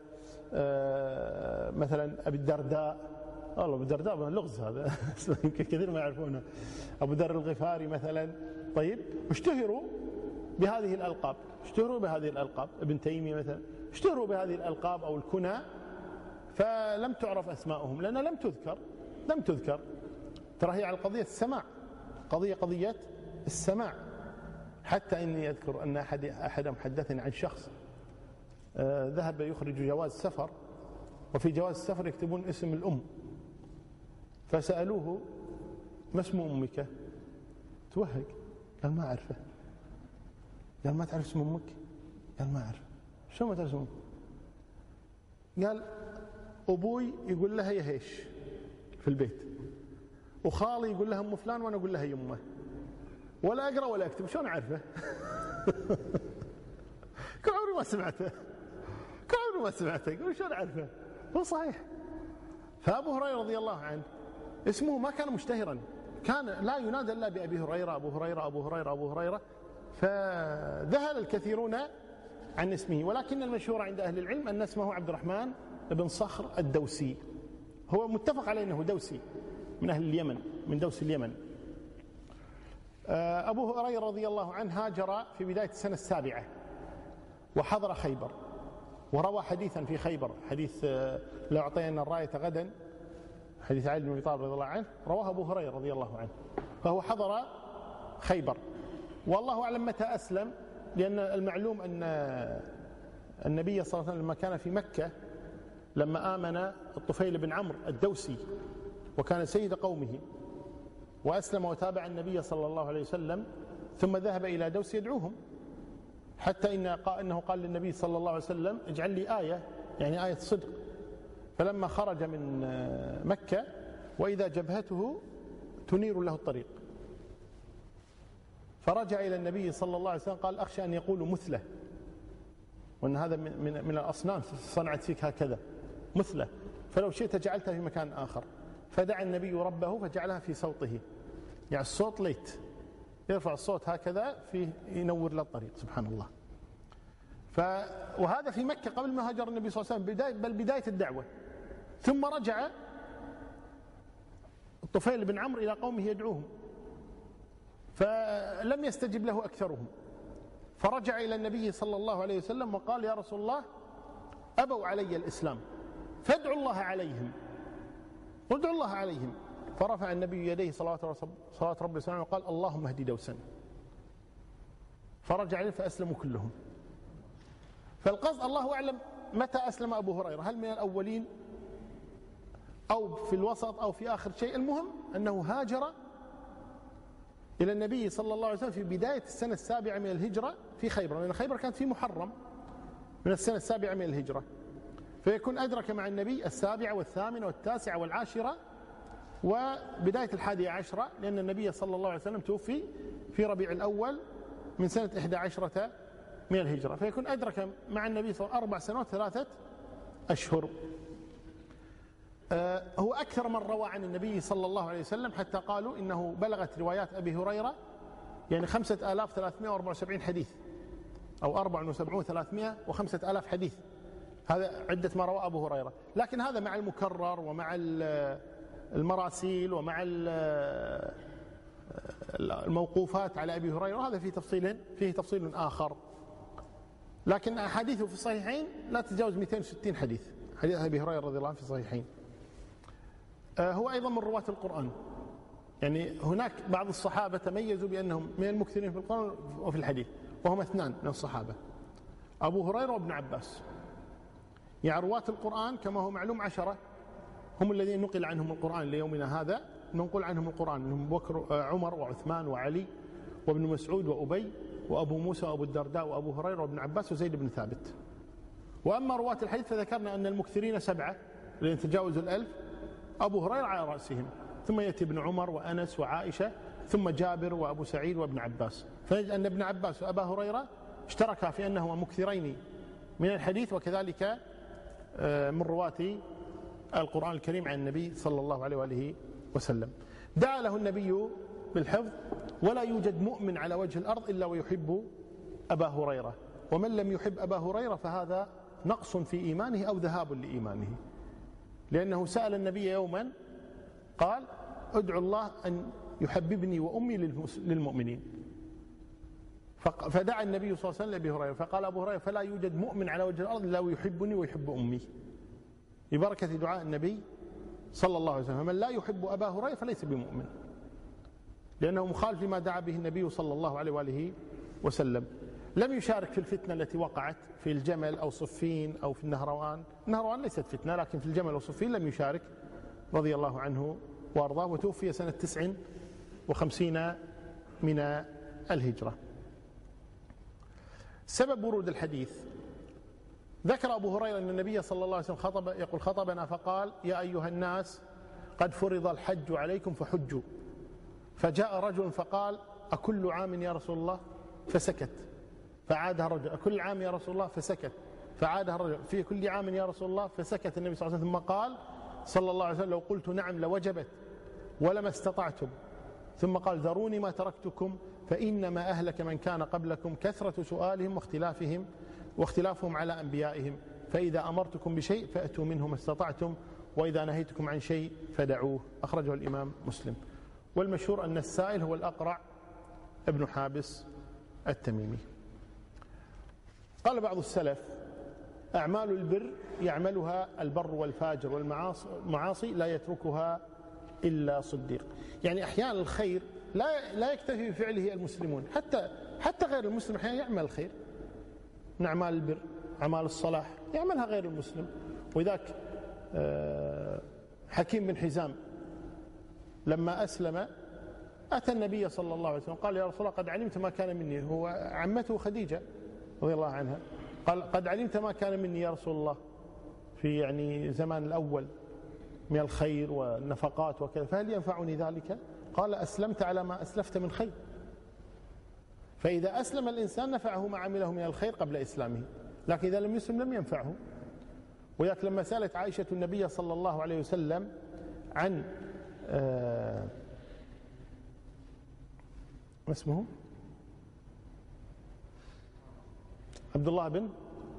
مثلا أبي الدرداء. والله أبو الدرداء لغز هذا يمكن كثير ما يعرفونه. أبو ذر الغفاري مثلا. طيب اشتهروا بهذه الألقاب، ابن تيمية مثلا اشتهروا بهذه الألقاب أو الكنى، فلم تعرف أسماؤهم لأنها لم تذكر. ترى هي على قضية السماع، قضية السماع. حتى إني أذكر أن أحدهم حدثني عن شخص ذهب يخرج جواز سفر، وفي جواز السفر يكتبون اسم الأم، فسألوه ما اسم أمك؟ توهق قال ما أعرفه. قال ما تعرف اسم أمك؟ قال ما أعرف. شو ما تعرف اسم أمك؟ قال أبوي يقول لها يهيش في البيت، وخالي يقول لها أم فلان، وأنا أقول لها يمه، ولا أقرأ ولا أكتب، شلون أعرفه؟ كل عمري ما سمعته، يقول شلون أعرفه؟ هو صحيح. فأبو هريرة رضي الله عنه اسمه ما كان مشتهرا، كان لا ينادى إلا بأبي هريرة، أبو هريرة أبو هريرة أبو هريرة، فذهل الكثيرون عن اسمه. ولكن المشهور عند أهل العلم أن اسمه عبد الرحمن بن صخر الدوسي. هو متفق عليه أنه دوسي من أهل اليمن، من دوس اليمن. أبو هريرة رضي الله عنه هاجر في بداية السنة السابعة وحضر خيبر، وروى حديثا في خيبر، حديث لو أعطينا الراية غدا، حديث علي بن أبي طالب رضي الله عنه، رواه أبو هريرة رضي الله عنه. فهو حضر خيبر، والله أعلم متى أسلم، لأن المعلوم أن النبي صلى الله عليه وسلم لما كان في مكة، لما آمن الطفيل بن عمرو الدوسي وكان سيد قومه، وأسلم وتابع النبي صلى الله عليه وسلم، ثم ذهب إلى دوس يدعوهم، حتى إنه قال للنبي صلى الله عليه وسلم اجعل لي آية، يعني آية صدق. فلما خرج من مكة وإذا جبهته تنير له الطريق، فرجع إلى النبي صلى الله عليه وسلم قال أخشى أن يقولوا مثله، وأن هذا من الأصنام صنعت فيك هكذا مثله، فلو شئت جعلتها في مكان آخر. فدعا النبي ربه فجعلها في صوته، يعني الصوت ليت يرفع الصوت هكذا فيه ينور له الطريق، سبحان الله. وهذا في مكة قبل ما هاجر النبي صلى الله عليه وسلم، بل بداية الدعوة. ثم رجع الطفيل بن عمرو إلى قومه يدعوهم، فلم يستجب له أكثرهم، فرجع إلى النبي صلى الله عليه وسلم وقال يا رسول الله أبوا علي الإسلام فادعوا الله عليهم، وادعوا الله عليهم. فرفع النبي يديه صلوات ربي وسلامه وقال اللهم اهد دوسا، فرجع إليه فأسلموا كلهم. فالقصد الله أعلم متى أسلم أبو هريرة، هل من الأولين أو في الوسط أو في آخر شيء، المهم أنه هاجر إلى النبي صلى الله عليه وسلم في بداية السنة السابعة من الهجرة في خيبر، لأن خيبر كانت في محرم من السنة السابعة من الهجرة، فيكون أدرك مع النبي السابعة والثامنة والتاسعة والعاشرة وبداية 11، لأن النبي صلى الله عليه وسلم توفي في ربيع الأول من سنة 11 من الهجرة، فيكون أدرك مع النبي صلى الله عليه وسلم 4 سنوات 3 أشهر. هو أكثر من روى عن النبي صلى الله عليه وسلم، حتى قالوا إنه بلغت روايات أبي هريرة يعني 5374 حديث، أو 74 و5000 حديث، هذا عدة ما روى أبو هريرة. لكن هذا مع المكرر ومع المراسيل ومع الموقوفات على أبي هريرة، وهذا فيه تفصيل آخر. لكن أحاديثه في الصحيحين لا تتجاوز 260 حديث، حديث أبي هريرة رضي الله عنه في الصحيحين. هو أيضا من رواة القرآن، يعني هناك بعض الصحابة تميزوا بأنهم من المكثرين في القرآن وفي الحديث، وهم 2 من الصحابة، أبو هريرة وابن عباس. يعني رواة القرآن كما هو معلوم 10، هم الذين نقل عنهم القرآن ليومنا هذا، ننقل عنهم القرآن انهم عمر وعثمان وعلي وابن مسعود وأبي وأبو موسى وأبو الدرداء وأبو هريرة وابن عباس وزيد بن ثابت. وأما رواة الحديث فذكرنا أن المكثرين 7 الذين تجاوزوا 1000، أبو هريرة على رأسهم، ثم يأتي ابن عمر وأنس وعائشة، ثم جابر وأبو سعيد وابن عباس. فنجد أن ابن عباس وأبا هريرة اشتركا في أنهما مكثرين من الحديث، وكذلك من رواة القرآن الكريم عن النبي صلى الله عليه وآله وسلم. دعا له النبي بالحفظ، ولا يوجد مؤمن على وجه الأرض إلا ويحب أبا هريرة، ومن لم يحب أبا هريرة فهذا نقص في إيمانه أو ذهاب لإيمانه، لأنه سأل النبي يوما قال ادعو الله أن يحببني وأمي للمؤمنين، فدعا النبي صلى الله عليه وسلم لأبي هريرة، فقال أبو هريرة فلا يوجد مؤمن على وجه الأرض إلا ويحبني ويحب أمي، ببركة دعاء النبي صلى الله عليه وسلم. فمن لا يحب أبا هريرة فليس بمؤمن، لأنه مخالف لما دعا به النبي صلى الله عليه وآله وسلم. لم يشارك في الفتنة التي وقعت في الجمل أو صفين أو في النهروان. النهروان ليست فتنة، لكن في الجمل وصفين لم يشارك رضي الله عنه وأرضاه، وتوفي سنة 59 من الهجرة. سبب ورود الحديث: ذكر أبو هريرة أن النبي صلى الله عليه وسلم يقول خطبنا فقال يا أيها الناس قد فرض الحج عليكم فحجوا، فجاء رجل فقال أكل عام يا رسول الله؟ فسكت، فعادها الرجل. أكل عام يا رسول الله؟ فسكت، فعادها الرجل. في كل عام يا رسول الله؟ فسكت النبي صلى الله عليه وسلم، ثم قال صلى الله عليه وسلم لو قلت نعم لوجبت ولما استطعتم، ثم قال ذروني ما تركتكم فإنما أهلك من كان قبلكم كثرة سؤالهم واختلافهم على أنبيائهم، فإذا أمرتكم بشيء فأتوا منه ما استطعتم، وإذا نهيتكم عن شيء فدعوه. أخرجه الإمام مسلم. والمشهور أن السائل هو الأقرع ابن حابس التميمي. قال بعض السلف أعمال البر يعملها البر والفاجر، والمعاصي لا يتركها إلا صديق. يعني أحيانا الخير لا يكتفي بفعله المسلمون، حتى غير المسلم أحيانا يعمل الخير من أعمال البر، أعمال الصلاح يعملها غير المسلم. وذاك حكيم بن حزام لما أسلم أتى النبي صلى الله عليه وسلم قال يا رسول الله قد علمت ما كان مني، هو عمته خديجة رضي الله عنها، قال قد علمت ما كان مني يا رسول الله في يعني زمان الأول من الخير والنفقات وكذا، فهل ينفعني ذلك؟ قال أسلمت على ما أسلفت من خير. فإذا أسلم الإنسان نفعه ما عمله من الخير قبل إسلامه، لكن إذا لم يسلم لم ينفعه. وذلك لما سألت عائشة النبي صلى الله عليه وسلم عن ما اسمه عبد الله بن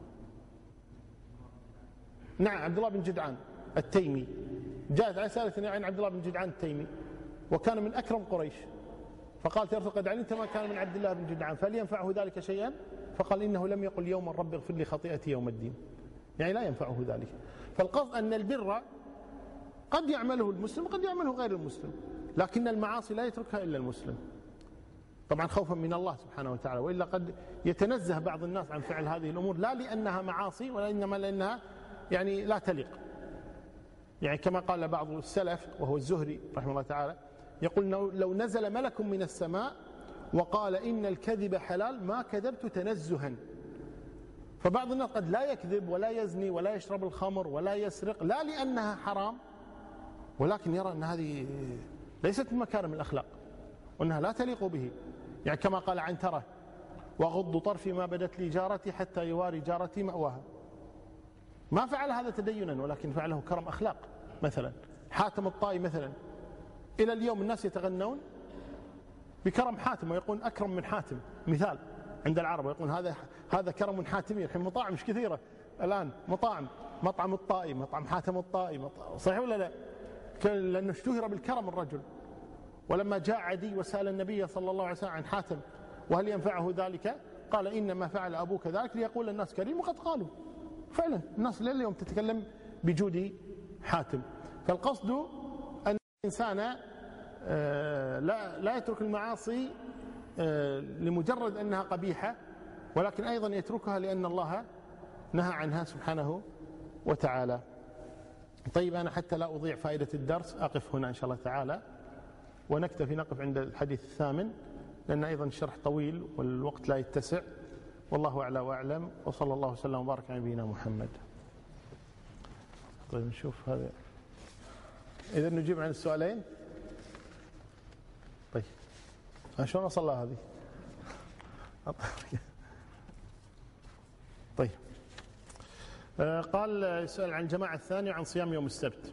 عبد الله بن جدعان التيمي، جاءت عائشة سألتني عن عبد الله بن جدعان التيمي وكان من أكرم قريش، فقالت يا رسول قد علمت ما كان من عبد الله بن جدعان فهل ينفعه ذلك شيئا؟ فقال إنه لم يقل يوما رب اغفر لي خطيئتي يوم الدين، يعني لا ينفعه ذلك. فالقصد أن البر قد يعمله المسلم وقد يعمله غير المسلم، لكن المعاصي لا يتركها إلا المسلم، طبعا خوفا من الله سبحانه وتعالى، وإلا قد يتنزه بعض الناس عن فعل هذه الأمور لا لأنها معاصي وإنما لأنها يعني لا تليق. يعني كما قال بعض السلف وهو الزهري رحمه الله تعالى يقول لو نزل ملك من السماء وقال إن الكذب حلال ما كذبت تنزها. فبعض الناس قد لا يكذب ولا يزني ولا يشرب الخمر ولا يسرق لا لأنها حرام، ولكن يرى أن هذه ليست من مكارم الأخلاق وأنها لا تليق به. يعني كما قال عنترة وغض طرفي ما بدت لي جارتي حتى يواري جارتي مأواها، ما فعل هذا تدينا ولكن فعله كرم أخلاق. مثلا حاتم الطائي مثلا إلى اليوم الناس يتغنون بكرم حاتم ويقول أكرم من حاتم، مثال عند العرب يقول هذا كرم حاتمي. الحين مطاعم مش كثيرة الآن، مطعم الطائي، مطعم حاتم الطائي، صحيح ولا لا؟ لأنه اشتهر بالكرم الرجل. ولما جاء عدي وسأل النبي صلى الله عليه وسلم عن حاتم وهل ينفعه ذلك قال إنما فعل أبوك ذلك ليقول الناس كريم، وقد قالوا فعلا الناس اليوم تتكلم بجود حاتم. فالقصد أن الإنسان لا يترك المعاصي لمجرد أنها قبيحة، ولكن أيضا يتركها لأن الله نهى عنها سبحانه وتعالى. طيب أنا حتى لا أضيع فائدة الدرس أقف هنا إن شاء الله تعالى، ونكتفي نقف عند الحديث الثامن، لأن أيضا الشرح طويل والوقت لا يتسع. والله أعلى وأعلم، وصلى الله وسلم وبارك على نبينا محمد. طيب نشوف هذا، إذا نجيب عن السؤالين. طيب شلون أصل هذه؟ طيب قال يسأل عن الجماعة الثانية عن صيام يوم السبت.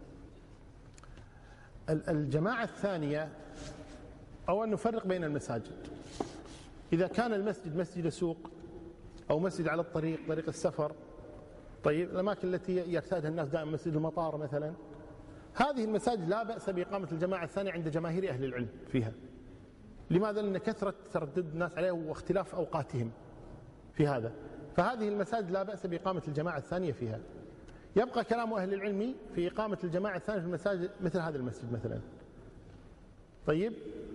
الجماعة الثانية أولا نفرق بين المساجد. إذا كان المسجد مسجد سوق أو مسجد على الطريق، طريق السفر، طيب الأماكن التي يرتادها الناس دائما، مسجد المطار مثلا، هذه المساجد لا بأس بإقامة الجماعة الثانية عند جماهير أهل العلم فيها. لماذا؟ لأن كثرة تردد الناس عليه واختلاف أوقاتهم في هذا، فهذه المساجد لا بأس بإقامة الجماعة الثانية فيها. يبقى كلام أهل العلم في إقامة الجماعة الثانية في المساجد مثل هذا المسجد مثلا. طيب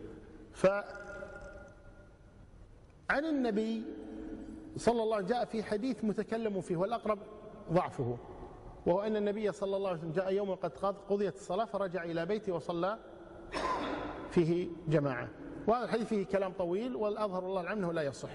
عن النبي صلى الله عليه وسلم جاء في حديث متكلم فيه والأقرب ضعفه، وهو أن النبي صلى الله عليه وسلم جاء يوم قد قضيت الصلاة فرجع إلى بيته وصلى فيه جماعة. وهذا الحديث فيه كلام طويل، والأظهر والله العلم أنه لا يصح.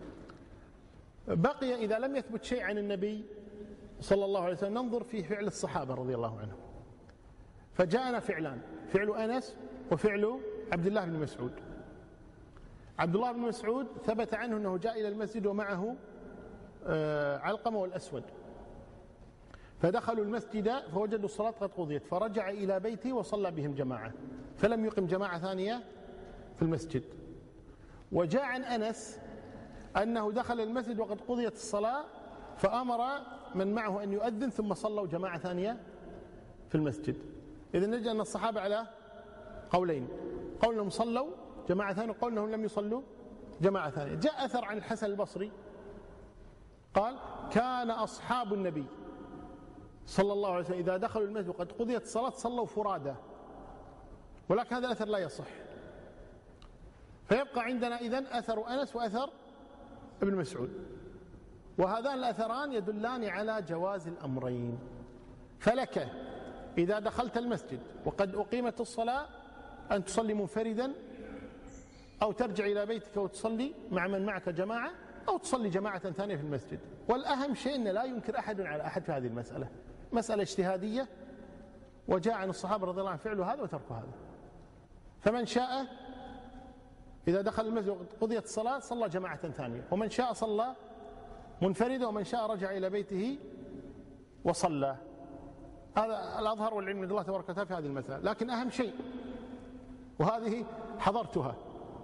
بقي إذا لم يثبت شيء عن النبي صلى الله عليه وسلم ننظر في فعل الصحابة رضي الله عنهم. فجاءنا فعلان، فعل أنس وفعل عبد الله بن مسعود. عبد الله بن مسعود ثبت عنه أنه جاء إلى المسجد ومعه علقمة والأسود، فدخلوا المسجد فوجدوا الصلاة قد قضيت، فرجع إلى بيته وصلى بهم جماعة، فلم يقم جماعة ثانية في المسجد. وجاء عن أنس أنه دخل المسجد وقد قضيت الصلاة فأمر من معه أن يؤذن ثم صلوا جماعة ثانية في المسجد. إذن نجد أن الصحابة على قولين، قول أنهم صلوا جماعة ثانية وقول أنهم لم يصلوا جماعة ثانية. جاء أثر عن الحسن البصري قال كان أصحاب النبي صلى الله عليه وسلم إذا دخلوا المسجد وقد قضيت الصلاة صلوا فرادى، ولكن هذا الأثر لا يصح. فيبقى عندنا إذن أثر أنس وأثر ابن مسعود، وهذان الأثران يدلان على جواز الأمرين. فلك إذا دخلت المسجد وقد أقيمت الصلاة أن تصلي منفردا، أو ترجع إلى بيتك وتصلي مع من معك جماعة، أو تصلي جماعة ثانية في المسجد. والأهم شيء أن لا ينكر أحد على أحد في هذه المسألة، مسألة اجتهادية، وجاء عن الصحابة رضي الله عنهم فعلوا هذا وتركوا هذا. فمن شاء إذا دخل المسجد وقد قضيت الصلاة صلى جماعة ثانية، ومن شاء صلى منفردا، ومن شاء رجع إلى بيته وصلى. هذا الأظهر والعلم من الله تبارك وتعالى في هذه المسألة. لكن أهم شيء، وهذه حضرتها،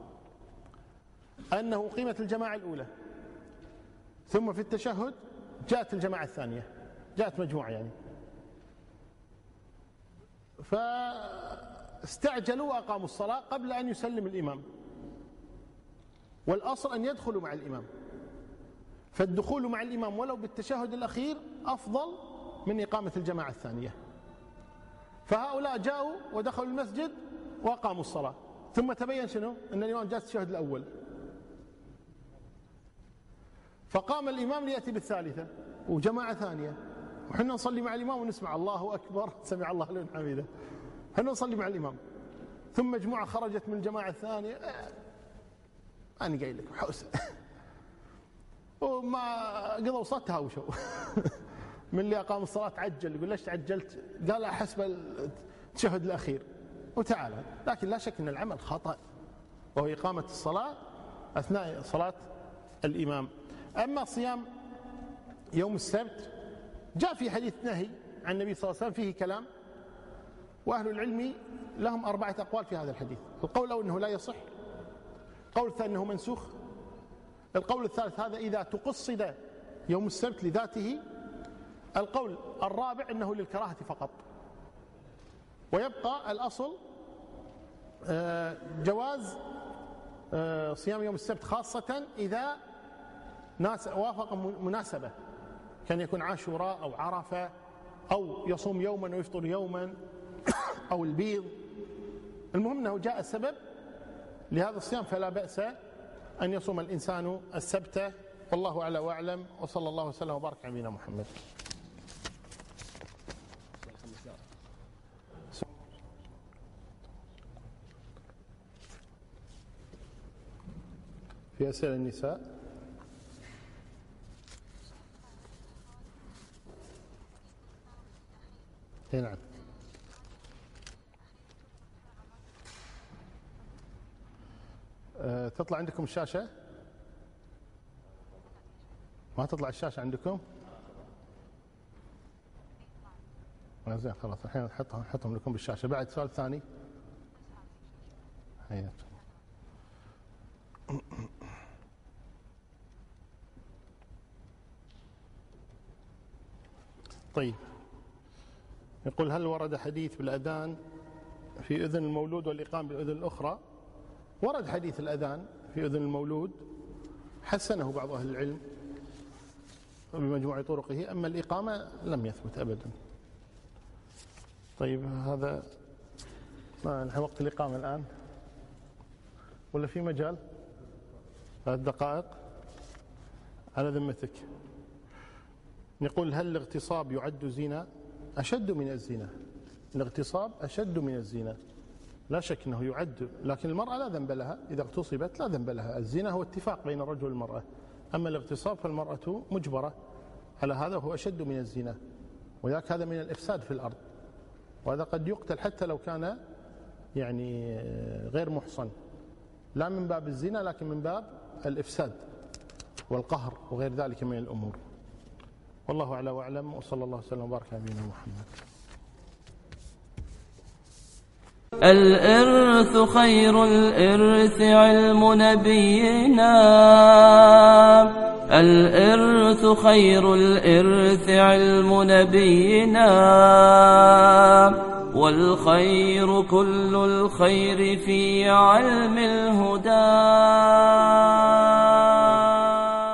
أنه قيمة الجماعة الأولى ثم في التشهد جاءت الجماعة الثانية، جاءت مجموعة يعني، فاستعجلوا وأقاموا الصلاة قبل أن يسلم الإمام، والأصل أن يدخلوا مع الإمام، فالدخول مع الإمام ولو بالتشهد الأخير أفضل من إقامة الجماعة الثانية. فهؤلاء جاءوا ودخلوا المسجد وأقاموا الصلاة، ثم تبين شنو؟ أن الإمام جاء التشهد الأول، فقام الإمام ليأتي بالثالثة وجماعة ثانية، وحنا نصلي مع الإمام ونسمع الله أكبر سمع الله لمن حمده، حنا نصلي مع الإمام، ثم مجموعة خرجت من الجماعة الثانية، أنا قايل لك حوسة وما قضوا صوتها وشو من اللي أقام الصلاة عجل، يقول ليش تعجلت؟ قال حسب التشهد الأخير وتعالى. لكن لا شك أن العمل خطأ، وهو إقامة الصلاة أثناء صلاة الإمام. أما صيام يوم السبت جاء في حديث نهي عن النبي صلى الله عليه وسلم فيه كلام، وأهل العلم لهم 4 أقوال في هذا الحديث. القول الأول أنه لا يصح، القول الثاني أنه منسوخ، القول الثالث هذا إذا تقصد يوم السبت لذاته، القول الرابع أنه للكراهة فقط. ويبقى الأصل جواز صيام يوم السبت، خاصة إذا وافق مناسبة، كان يكون عاشوراء أو عرفة، أو يصوم يوما ويفطر يوما، أو البيض. المهم أنه جاء السبب لهذا الصيام، فلا بأس أن يصوم الإنسان السبت. والله أعلى وأعلم، وصلى الله وسلم وبارك على نبينا محمد. في أسئلة النساء؟ نعم. تطلع عندكم الشاشة؟ ما تطلع الشاشة عندكم؟ زين خلاص الحين نحطهم لكم بالشاشة. بعد سؤال ثاني؟ حياكم. طيب، يقول هل ورد حديث بالأذان في أذن المولود والإقامة بالأذن الأخرى؟ ورد حديث الأذان في أذن المولود، حسنه بعض أهل العلم بمجموع طرقه، أما الإقامة لم يثبت أبدا. طيب هذا نحن وقت الإقامة الآن ولا في مجال 3 دقائق على ذمتك؟ يقول هل الاغتصاب يعد زنا؟ أشد من الزنا. الاغتصاب أشد من الزنا، لا شك أنه يعد، لكن المرأة لا ذنب لها إذا اغتصبت، لا ذنب لها. الزنا هو اتفاق بين الرجل والمرأة، أما الاغتصاب فالمرأة مجبرة على هذا وهو أشد من الزنا، وذاك هذا من الإفساد في الأرض، وهذا قد يقتل حتى لو كان يعني غير محصن، لا من باب الزنا لكن من باب الإفساد والقهر وغير ذلك من الأمور. والله أعلى وأعلم، وصلى الله وسلم وبارك على نبينا محمد. الإرث خير الإرث علم نبينا، الإرث خير الإرث علم نبينا، والخير كل الخير في علم الهدى.